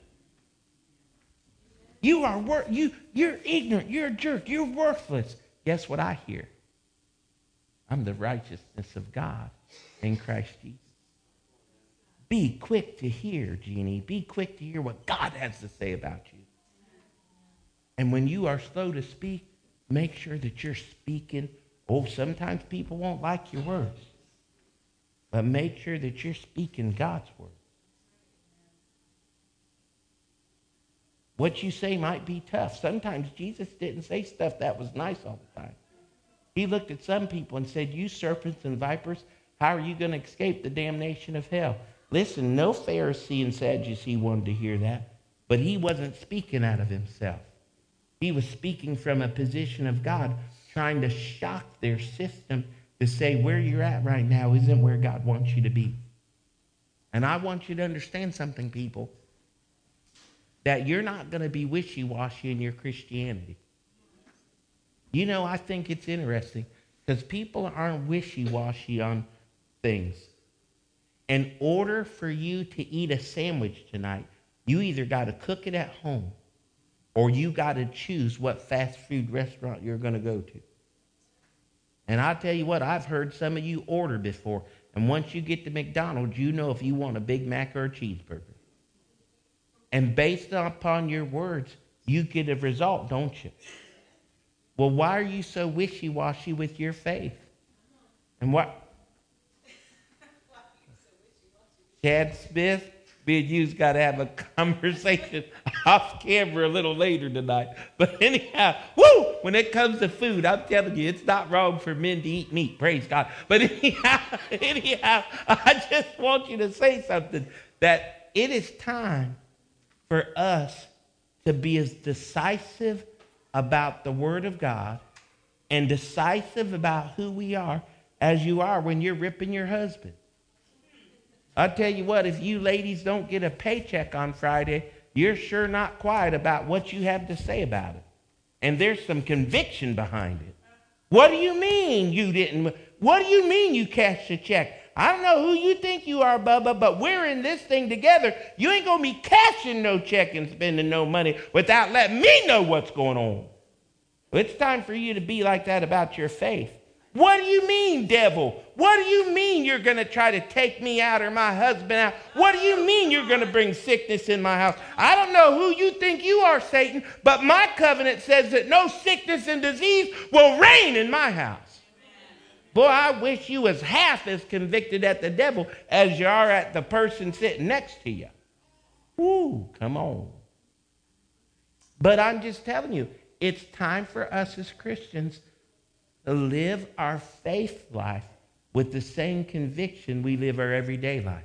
You're ignorant. You're a jerk. You're worthless. Guess what I hear? I'm the righteousness of God in Christ Jesus. Be quick to hear, Jeannie. Be quick to hear what God has to say about you. And when you are slow to speak, make sure that you're speaking. Sometimes people won't like your words. But make sure that you're speaking God's word. What you say might be tough. Sometimes Jesus didn't say stuff that was nice all the time. He looked at some people and said, you serpents and vipers, how are you going to escape the damnation of hell? Listen, no Pharisee and Sadducee wanted to hear that, but he wasn't speaking out of himself. He was speaking from a position of God, trying to shock their system to say where you're at right now isn't where God wants you to be. And I want you to understand something, people, that you're not going to be wishy-washy in your Christianity. You know, I think it's interesting because people aren't wishy-washy on things. In order for you to eat a sandwich tonight, you either got to cook it at home or you got to choose what fast food restaurant you're going to go to. And I'll tell you what, I've heard some of you order before. And once you get to McDonald's, you know if you want a Big Mac or a cheeseburger. And based upon your words, you get a result, don't you? Well, why are you so wishy-washy with your faith? And what? Chad Smith, me and you's got to have a conversation off camera a little later tonight. But anyhow, when it comes to food, I'm telling you, it's not wrong for men to eat meat. Praise God. But anyhow, I just want you to say something, that it is time for us to be as decisive about the Word of God and decisive about who we are as you are when you're ripping your husband. I tell you what, if you ladies don't get a paycheck on Friday, you're sure not quiet about what you have to say about it. And there's some conviction behind it. What do you mean you didn't? What do you mean you cashed a check? I don't know who you think you are, Bubba, but we're in this thing together. You ain't going to be cashing no check and spending no money without letting me know what's going on. Well, it's time for you to be like that about your faith. What do you mean, devil? What do you mean you're going to try to take me out or my husband out? What do you mean you're going to bring sickness in my house? I don't know who you think you are, Satan, but my covenant says that no sickness and disease will reign in my house. Boy, I wish you was half as convicted at the devil as you are at the person sitting next to you. Woo, come on. But I'm just telling you, it's time for us as Christians to live our faith life with the same conviction we live our everyday life.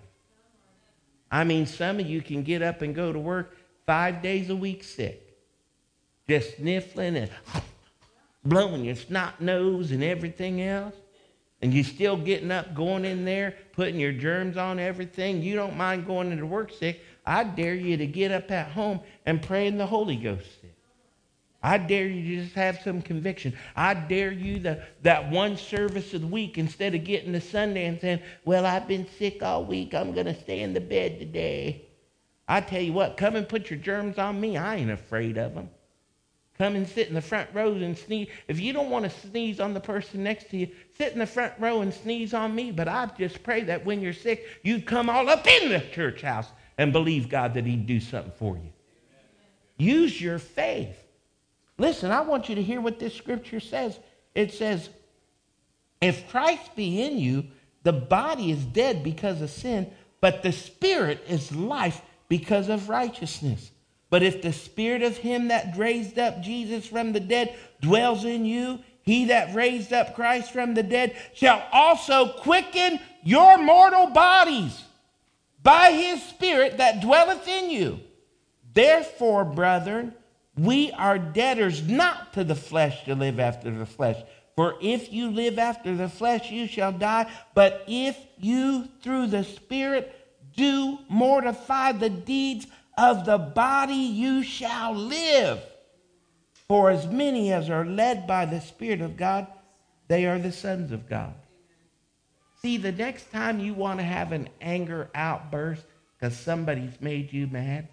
I mean, some of you can get up and go to work 5 days a week sick, just sniffling and blowing your snot nose and everything else, and you're still getting up, going in there, putting your germs on everything. You don't mind going into work sick. I dare you to get up at home and pray in the Holy Ghost sick. I dare you to just have some conviction. I dare you that one service of the week, instead of getting to Sunday and saying, well, I've been sick all week, I'm going to stay in the bed today. I tell you what, come and put your germs on me. I ain't afraid of them. Come and sit in the front row and sneeze. If you don't want to sneeze on the person next to you, sit in the front row and sneeze on me. But I just pray that when you're sick, you'd come all up in the church house and believe God that he'd do something for you. Use your faith. Listen, I want you to hear what this scripture says. It says, if Christ be in you, the body is dead because of sin, but the spirit is life because of righteousness. But if the spirit of him that raised up Jesus from the dead dwells in you, he that raised up Christ from the dead shall also quicken your mortal bodies by his spirit that dwelleth in you. Therefore, brethren, we are debtors not to the flesh to live after the flesh. For if you live after the flesh, you shall die. But if you through the Spirit do mortify the deeds of the body, you shall live. For as many as are led by the Spirit of God, they are the sons of God. See, the next time you want to have an anger outburst because somebody's made you mad,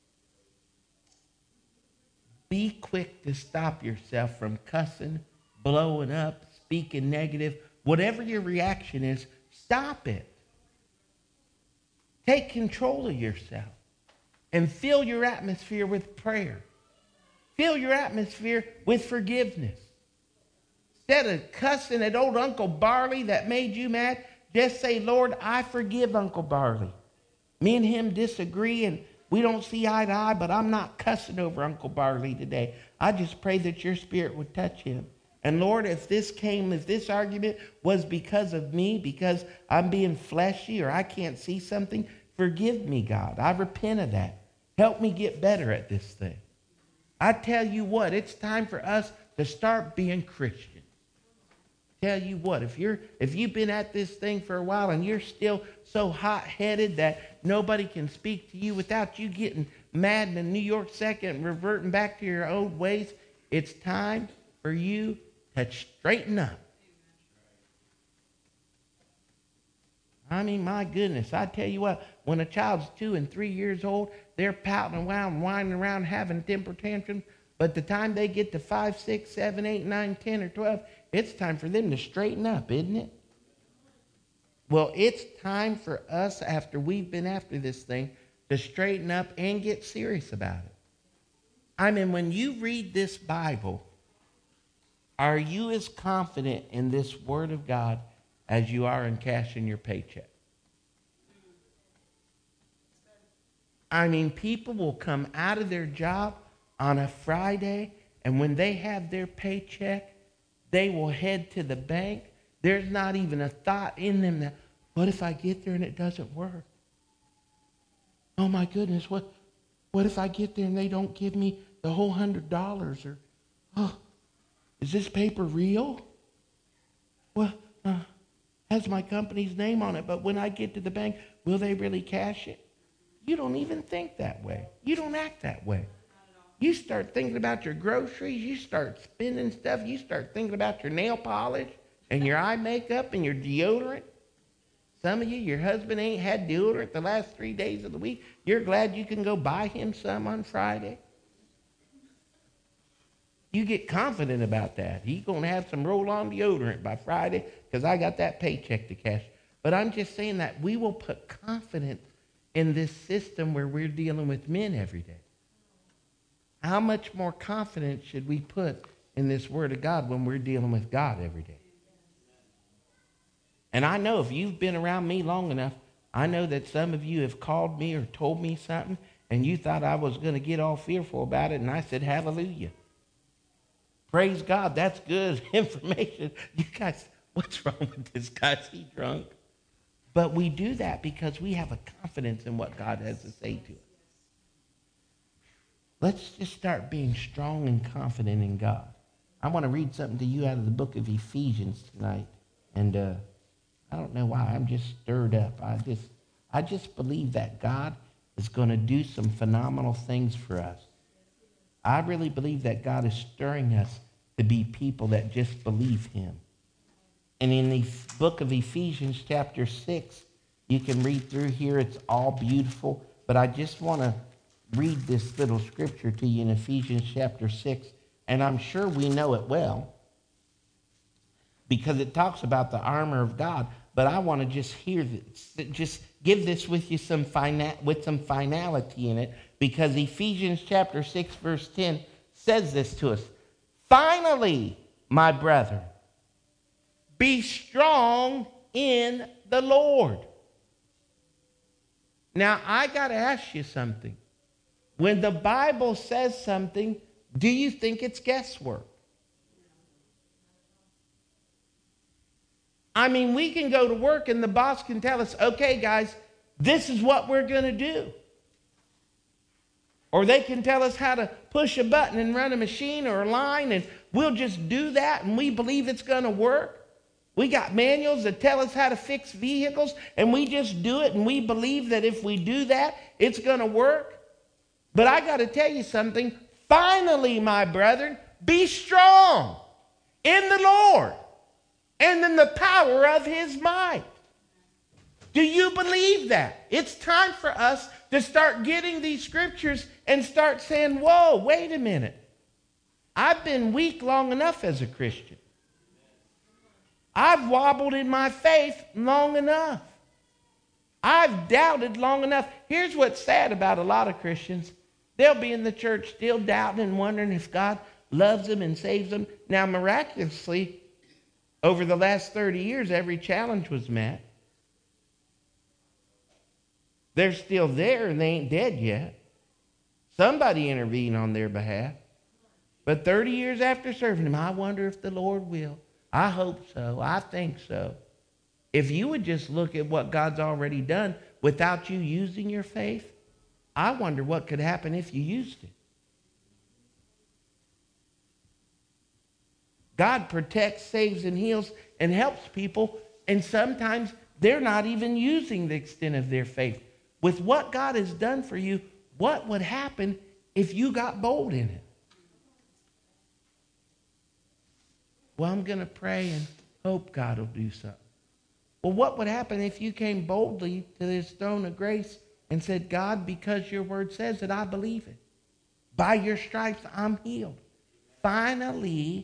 be quick to stop yourself from cussing, blowing up, speaking negative. Whatever your reaction is, stop it. Take control of yourself and fill your atmosphere with prayer. Fill your atmosphere with forgiveness. Instead of cussing at old Uncle Barley that made you mad, just say, Lord, I forgive Uncle Barley. Me and him disagree and we don't see eye to eye, but I'm not cussing over Uncle Barley today. I just pray that your spirit would touch him. And Lord, if this argument was because of me, because I'm being fleshy or I can't see something, forgive me, God. I repent of that. Help me get better at this thing. I tell you what, it's time for us to start being Christians. Tell you what, if you've been at this thing for a while and you're still so hot-headed that nobody can speak to you without you getting mad in the New York second and reverting back to your old ways, it's time for you to straighten up. I mean, my goodness, I tell you what, when a child's 2 and 3 years old, they're pouting around, whining around, having temper tantrums. But the time they get to 5, 6, 7, 8, 9, 10, or 12, it's time for them to straighten up, isn't it? Well, it's time for us, after we've been after this thing, to straighten up and get serious about it. I mean, when you read this Bible, are you as confident in this Word of God as you are in cashing your paycheck? I mean, people will come out of their job on a Friday, and when they have their paycheck, they will head to the bank. There's not even a thought in them that, what if I get there and it doesn't work? Oh my goodness, what if I get there and they don't give me the whole $100? Or, oh, is this paper real? Well, has my company's name on it, but when I get to the bank, will they really cash it? You don't even think that way. You don't act that way. You start thinking about your groceries. You start spending stuff. You start thinking about your nail polish and your eye makeup and your deodorant. Some of you, your husband ain't had deodorant the last 3 days of the week. You're glad you can go buy him some on Friday. You get confident about that. He's going to have some roll-on deodorant by Friday because I got that paycheck to cash. But I'm just saying that we will put confidence in this system where we're dealing with men every day. How much more confidence should we put in this Word of God when we're dealing with God every day? And I know if you've been around me long enough, I know that some of you have called me or told me something, and you thought I was going to get all fearful about it, and I said, hallelujah. Praise God, that's good information. You guys, what's wrong with this guy? Is he drunk? But we do that because we have a confidence in what God has to say to us. Let's just start being strong and confident in God. I want to read something to you out of the book of Ephesians tonight. And I don't know why. I'm just stirred up. I just believe that God is going to do some phenomenal things for us. I really believe that God is stirring us to be people that just believe him. And in the book of Ephesians chapter 6, you can read through here. It's all beautiful. But I just want to read this little scripture to you in Ephesians chapter 6. And I'm sure we know it well because it talks about the armor of God. But I want to just just give this with you with some finality in it, because Ephesians chapter 6 verse 10 says this to us. Finally, my brethren, be strong in the Lord. Now, I got to ask you something. When the Bible says something, do you think it's guesswork? I mean, we can go to work and the boss can tell us, okay, guys, this is what we're going to do. Or they can tell us how to push a button and run a machine or a line, and we'll just do that, and we believe it's going to work. We got manuals that tell us how to fix vehicles, and we just do it, and we believe that if we do that, it's going to work. But I got to tell you something. Finally, my brethren, be strong in the Lord and in the power of his might. Do you believe that? It's time for us to start getting these scriptures and start saying, whoa, wait a minute. I've been weak long enough as a Christian. I've wobbled in my faith long enough. I've doubted long enough. Here's what's sad about a lot of Christians. They'll be in the church still doubting and wondering if God loves them and saves them. Now, miraculously, over the last 30 years, every challenge was met. They're still there and they ain't dead yet. Somebody intervened on their behalf. But 30 years after serving him, I wonder if the Lord will. I hope so. I think so. If you would just look at what God's already done without you using your faith, I wonder what could happen if you used it. God protects, saves, and heals and helps people, and sometimes they're not even using the extent of their faith. With what God has done for you, what would happen if you got bold in it? Well, I'm going to pray and hope God will do something. Well, what would happen if you came boldly to this throne of grace and said, God, because your word says it, I believe it. By your stripes, I'm healed. Finally,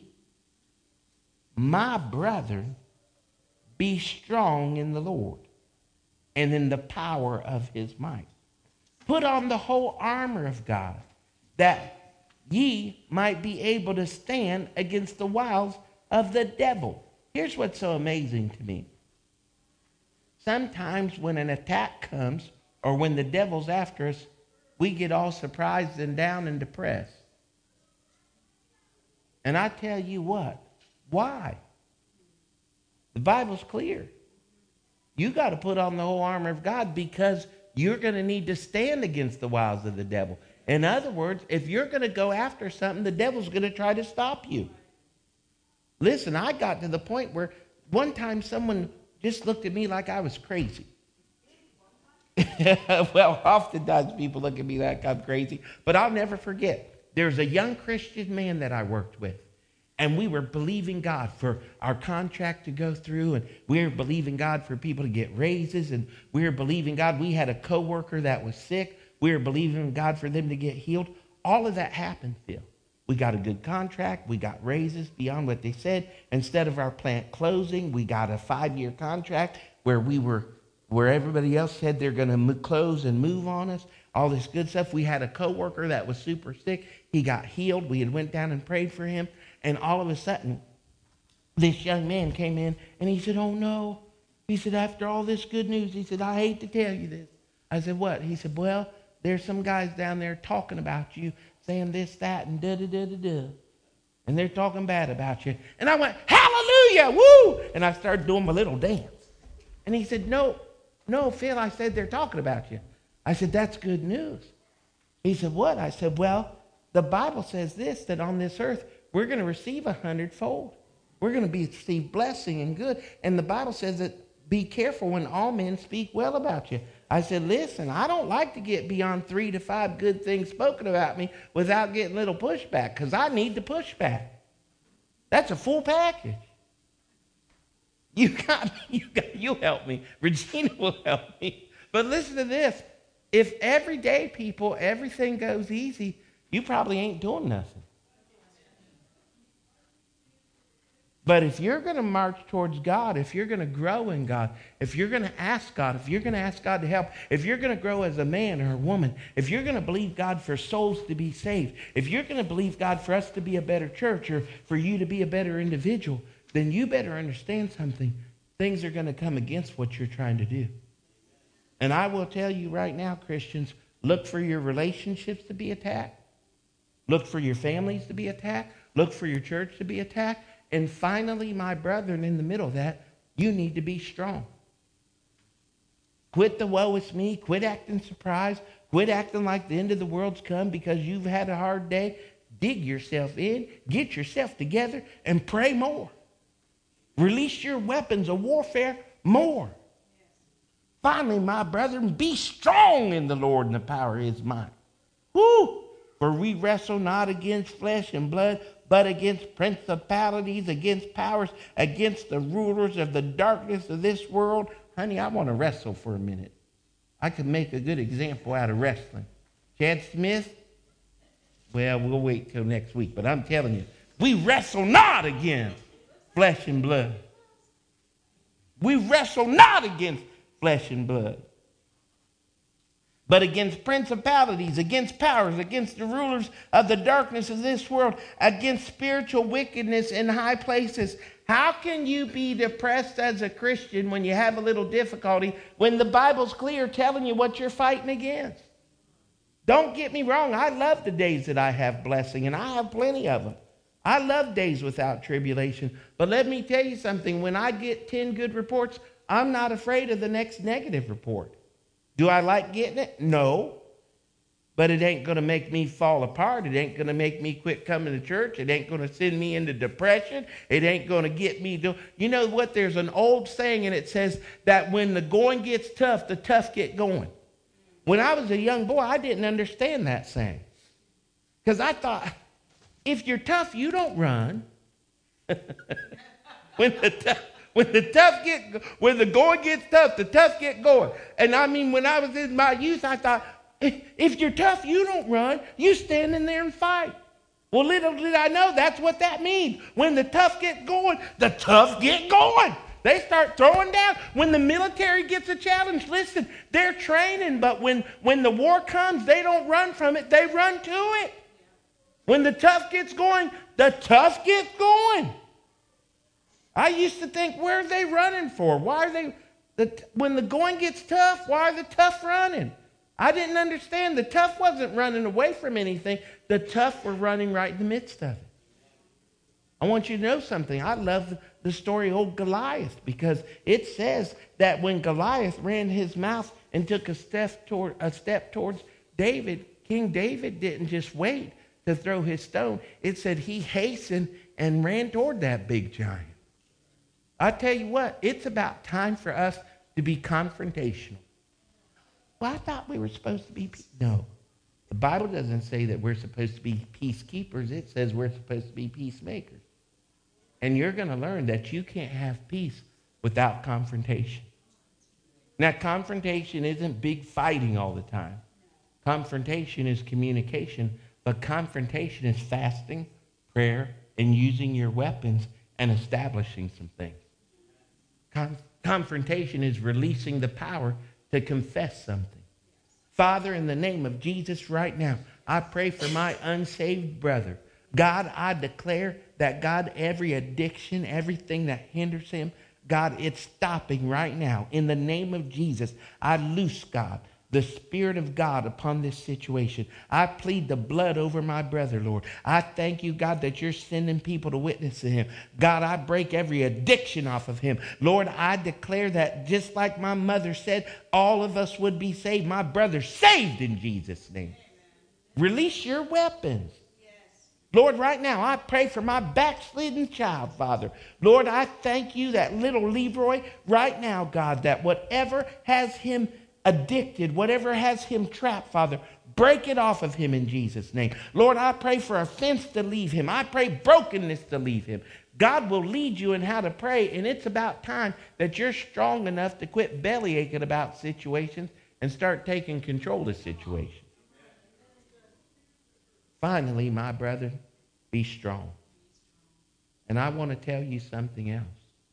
my brethren, be strong in the Lord and in the power of his might. Put on the whole armor of God, that ye might be able to stand against the wiles of the devil. Here's what's so amazing to me. Sometimes when an attack comes, or when the devil's after us, we get all surprised and down and depressed. And I tell you what, why? The Bible's clear. You got to put on the whole armor of God because you're going to need to stand against the wiles of the devil. In other words, if you're going to go after something, the devil's going to try to stop you. Listen, I got to the point where one time someone just looked at me like I was crazy. Well, oftentimes people look at me like I'm crazy, but I'll never forget. There's a young Christian man that I worked with, and we were believing God for our contract to go through, and we were believing God for people to get raises, and we were believing God. We had a coworker that was sick. We were believing God for them to get healed. All of that happened, Phil. We got a good contract. We got raises beyond what they said. Instead of our plant closing, we got a 5-year contract where everybody else said they're going to close and move on us. All this good stuff. We had a coworker that was super sick. He got healed. We had went down and prayed for him. And all of a sudden, this young man came in and he said, oh no. He said, after all this good news, he said, I hate to tell you this. I said, what? He said, well, there's some guys down there talking about you, saying this, that, and da-da-da-da-da. And they're talking bad about you. And I went, hallelujah, woo! And I started doing my little dance. And he said, no, Phil, I said they're talking about you. I said, that's good news. He said, what? I said, well, the Bible says this, that on this earth, we're going to receive 100-fold. We're going to receive blessing and good. And the Bible says that be careful when all men speak well about you. I said, listen, I don't like to get beyond 3 to 5 good things spoken about me without getting little pushback, because I need the pushback. That's a full package. You help me. Regina will help me. But listen to this. If everyday people, everything goes easy, you probably ain't doing nothing. But if you're going to march towards God, if you're going to grow in God, if you're going to ask God, if you're going to ask God to help, if you're going to grow as a man or a woman, if you're going to believe God for souls to be saved, if you're going to believe God for us to be a better church or for you to be a better individual, then you better understand something. Things are going to come against what you're trying to do. And I will tell you right now, Christians, look for your relationships to be attacked. Look for your families to be attacked. Look for your church to be attacked. And finally, my brethren, in the middle of that, you need to be strong. Quit the woe is me. Quit acting surprised. Quit acting like the end of the world's come because you've had a hard day. Dig yourself in. Get yourself together and pray more. Release your weapons of warfare more. Finally, my brethren, be strong in the Lord and the power of his might. Woo! For we wrestle not against flesh and blood, but against principalities, against powers, against the rulers of the darkness of this world. Honey, I want to wrestle for a minute. I could make a good example out of wrestling. Chad Smith? Well, we'll wait till next week, but I'm telling you, we wrestle not against flesh and blood. We wrestle not against flesh and blood, but against principalities, against powers, against the rulers of the darkness of this world, against spiritual wickedness in high places. How can you be depressed as a Christian when you have a little difficulty, when the Bible's clear telling you what you're fighting against? Don't get me wrong. I love the days that I have blessing, and I have plenty of them. I love days without tribulation. But let me tell you something. When I get 10 good reports, I'm not afraid of the next negative report. Do I like getting it? No. But it ain't going to make me fall apart. It ain't going to make me quit coming to church. It ain't going to send me into depression. It ain't going to get me to... You know what? There's an old saying, and it says that when the going gets tough, the tough get going. When I was a young boy, I didn't understand that saying. Because I thought, if you're tough, you don't run. When the going gets tough, the tough get going. And I mean, when I was in my youth, I thought, if you're tough, you don't run. You stand in there and fight. Well, little did I know that's what that means. When the tough get going, the tough get going. They start throwing down. When the military gets a challenge, listen, they're training, but when the war comes, they don't run from it. They run to it. When the tough gets going, the tough gets going. I used to think, where are they running for? Why are they... when the going gets tough, why are the tough running? I didn't understand. The tough wasn't running away from anything. The tough were running right in the midst of it. I want you to know something. I love the story of old Goliath, because it says that when Goliath ran his mouth and took a step towards David, King David didn't just wait to throw his stone. It said he hastened and ran toward that big giant. I tell you what, it's about time for us to be confrontational. Well, I thought we were supposed to be... No. The Bible doesn't say that we're supposed to be peacekeepers. It says we're supposed to be peacemakers. And you're going to learn that you can't have peace without confrontation. Now, confrontation isn't big fighting all the time. Confrontation is communication. But confrontation is fasting, prayer, and using your weapons and establishing some things. Confrontation is releasing the power to confess something. Father, in the name of Jesus right now, I pray for my unsaved brother. God, I declare that, God, every addiction, everything that hinders him, God, it's stopping right now. In the name of Jesus, I loose, God, the Spirit of God upon this situation. I plead the blood over my brother, Lord. I thank you, God, that you're sending people to witness to him. God, I break every addiction off of him. Lord, I declare that just like my mother said, all of us would be saved. My brother's saved in Jesus' name. Release your weapons. Lord, right now, I pray for my backslidden child, Father. Lord, I thank you that little Leroy, right now, God, that whatever has him addicted, whatever has him trapped, Father, break it off of him in Jesus' name. Lord, I pray for offense to leave him. I pray brokenness to leave him. God will lead you in how to pray, and it's about time that you're strong enough to quit belly aching about situations and start taking control of situations. Finally, my brother, be strong. And I want to tell you something else.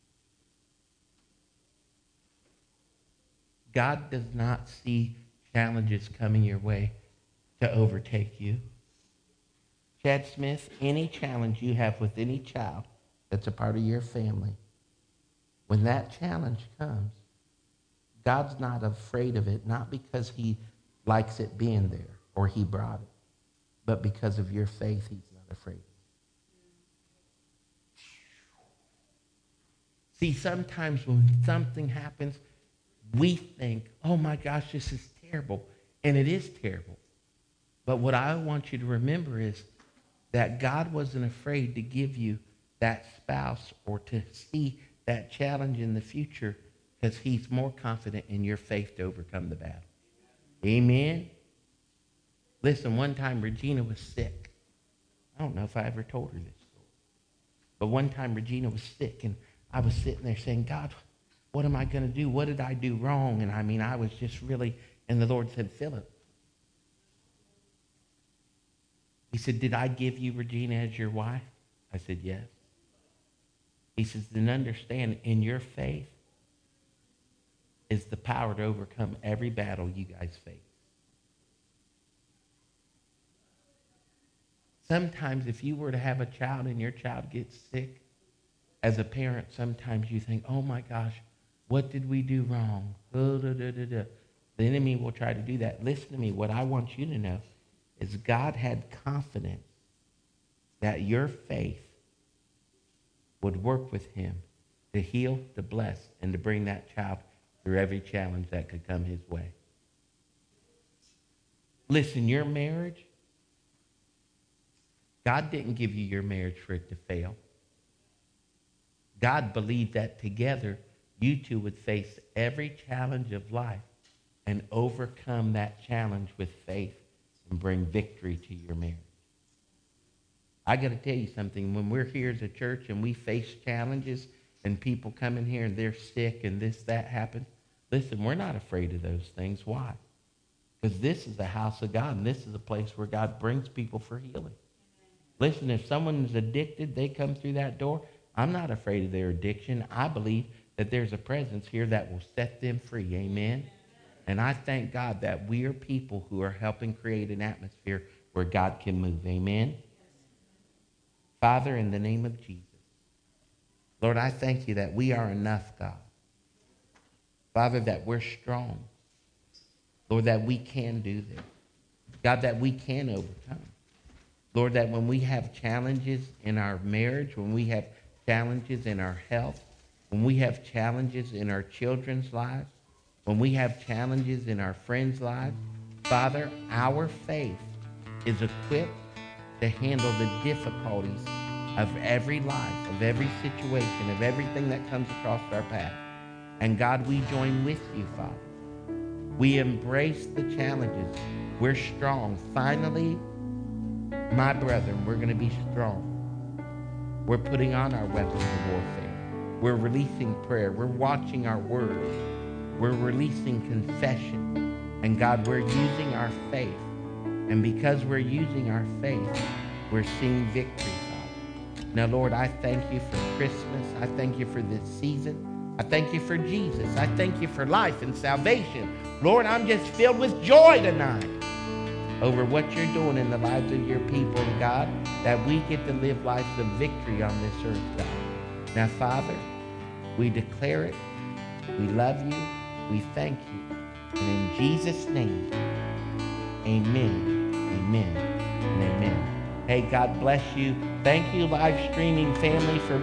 God does not see challenges coming your way to overtake you. Chad Smith, any challenge you have with any child that's a part of your family, when that challenge comes, God's not afraid of it, not because he likes it being there or he brought it, but because of your faith, he's not afraid. See, sometimes when something happens, we think, oh my gosh, this is terrible. And it is terrible. But what I want you to remember is that God wasn't afraid to give you that spouse or to see that challenge in the future, because he's more confident in your faith to overcome the battle. Amen? Listen, one time Regina was sick. I don't know if I ever told her this story. But one time Regina was sick, and I was sitting there saying, God, what am I going to do? What did I do wrong? And I mean, I was just really, and the Lord said, Philip. He said, did I give you Regina as your wife? I said, yes. He says, then understand, in your faith is the power to overcome every battle you guys face. Sometimes if you were to have a child and your child gets sick, as a parent, sometimes you think, oh my gosh, what did we do wrong? The enemy will try to do that. Listen to me. What I want you to know is God had confidence that your faith would work with him to heal, to bless, and to bring that child through every challenge that could come his way. Listen, your marriage, God didn't give you your marriage for it to fail. God believed that together you two would face every challenge of life and overcome that challenge with faith and bring victory to your marriage. I got to tell you something. When we're here as a church and we face challenges and people come in here and they're sick and this, that happens, listen, we're not afraid of those things. Why? Because this is the house of God, and this is a place where God brings people for healing. Listen, if someone is addicted, they come through that door, I'm not afraid of their addiction. I believe that there's a presence here that will set them free. Amen? And I thank God that we are people who are helping create an atmosphere where God can move. Amen? Father, in the name of Jesus, Lord, I thank you that we are enough, God. Father, that we're strong. Lord, that we can do this. God, that we can overcome. Lord, that when we have challenges in our marriage, when we have challenges in our health, when we have challenges in our children's lives, when we have challenges in our friends' lives, Father, our faith is equipped to handle the difficulties of every life, of every situation, of everything that comes across our path. And God, we join with you, Father. We embrace the challenges. We're strong. Finally, my brethren, we're going to be strong. We're putting on our weapons of warfare. We're releasing prayer. We're watching our words. We're releasing confession. And God, we're using our faith. And because we're using our faith, we're seeing victory, Father. Now, Lord, I thank you for Christmas. I thank you for this season. I thank you for Jesus. I thank you for life and salvation. Lord, I'm just filled with joy tonight over what you're doing in the lives of your people, God, that we get to live lives of victory on this earth, God. Now, Father, we declare it. We love you. We thank you. And in Jesus' name, amen, amen, and amen. Hey, God bless you. Thank you, live streaming family, for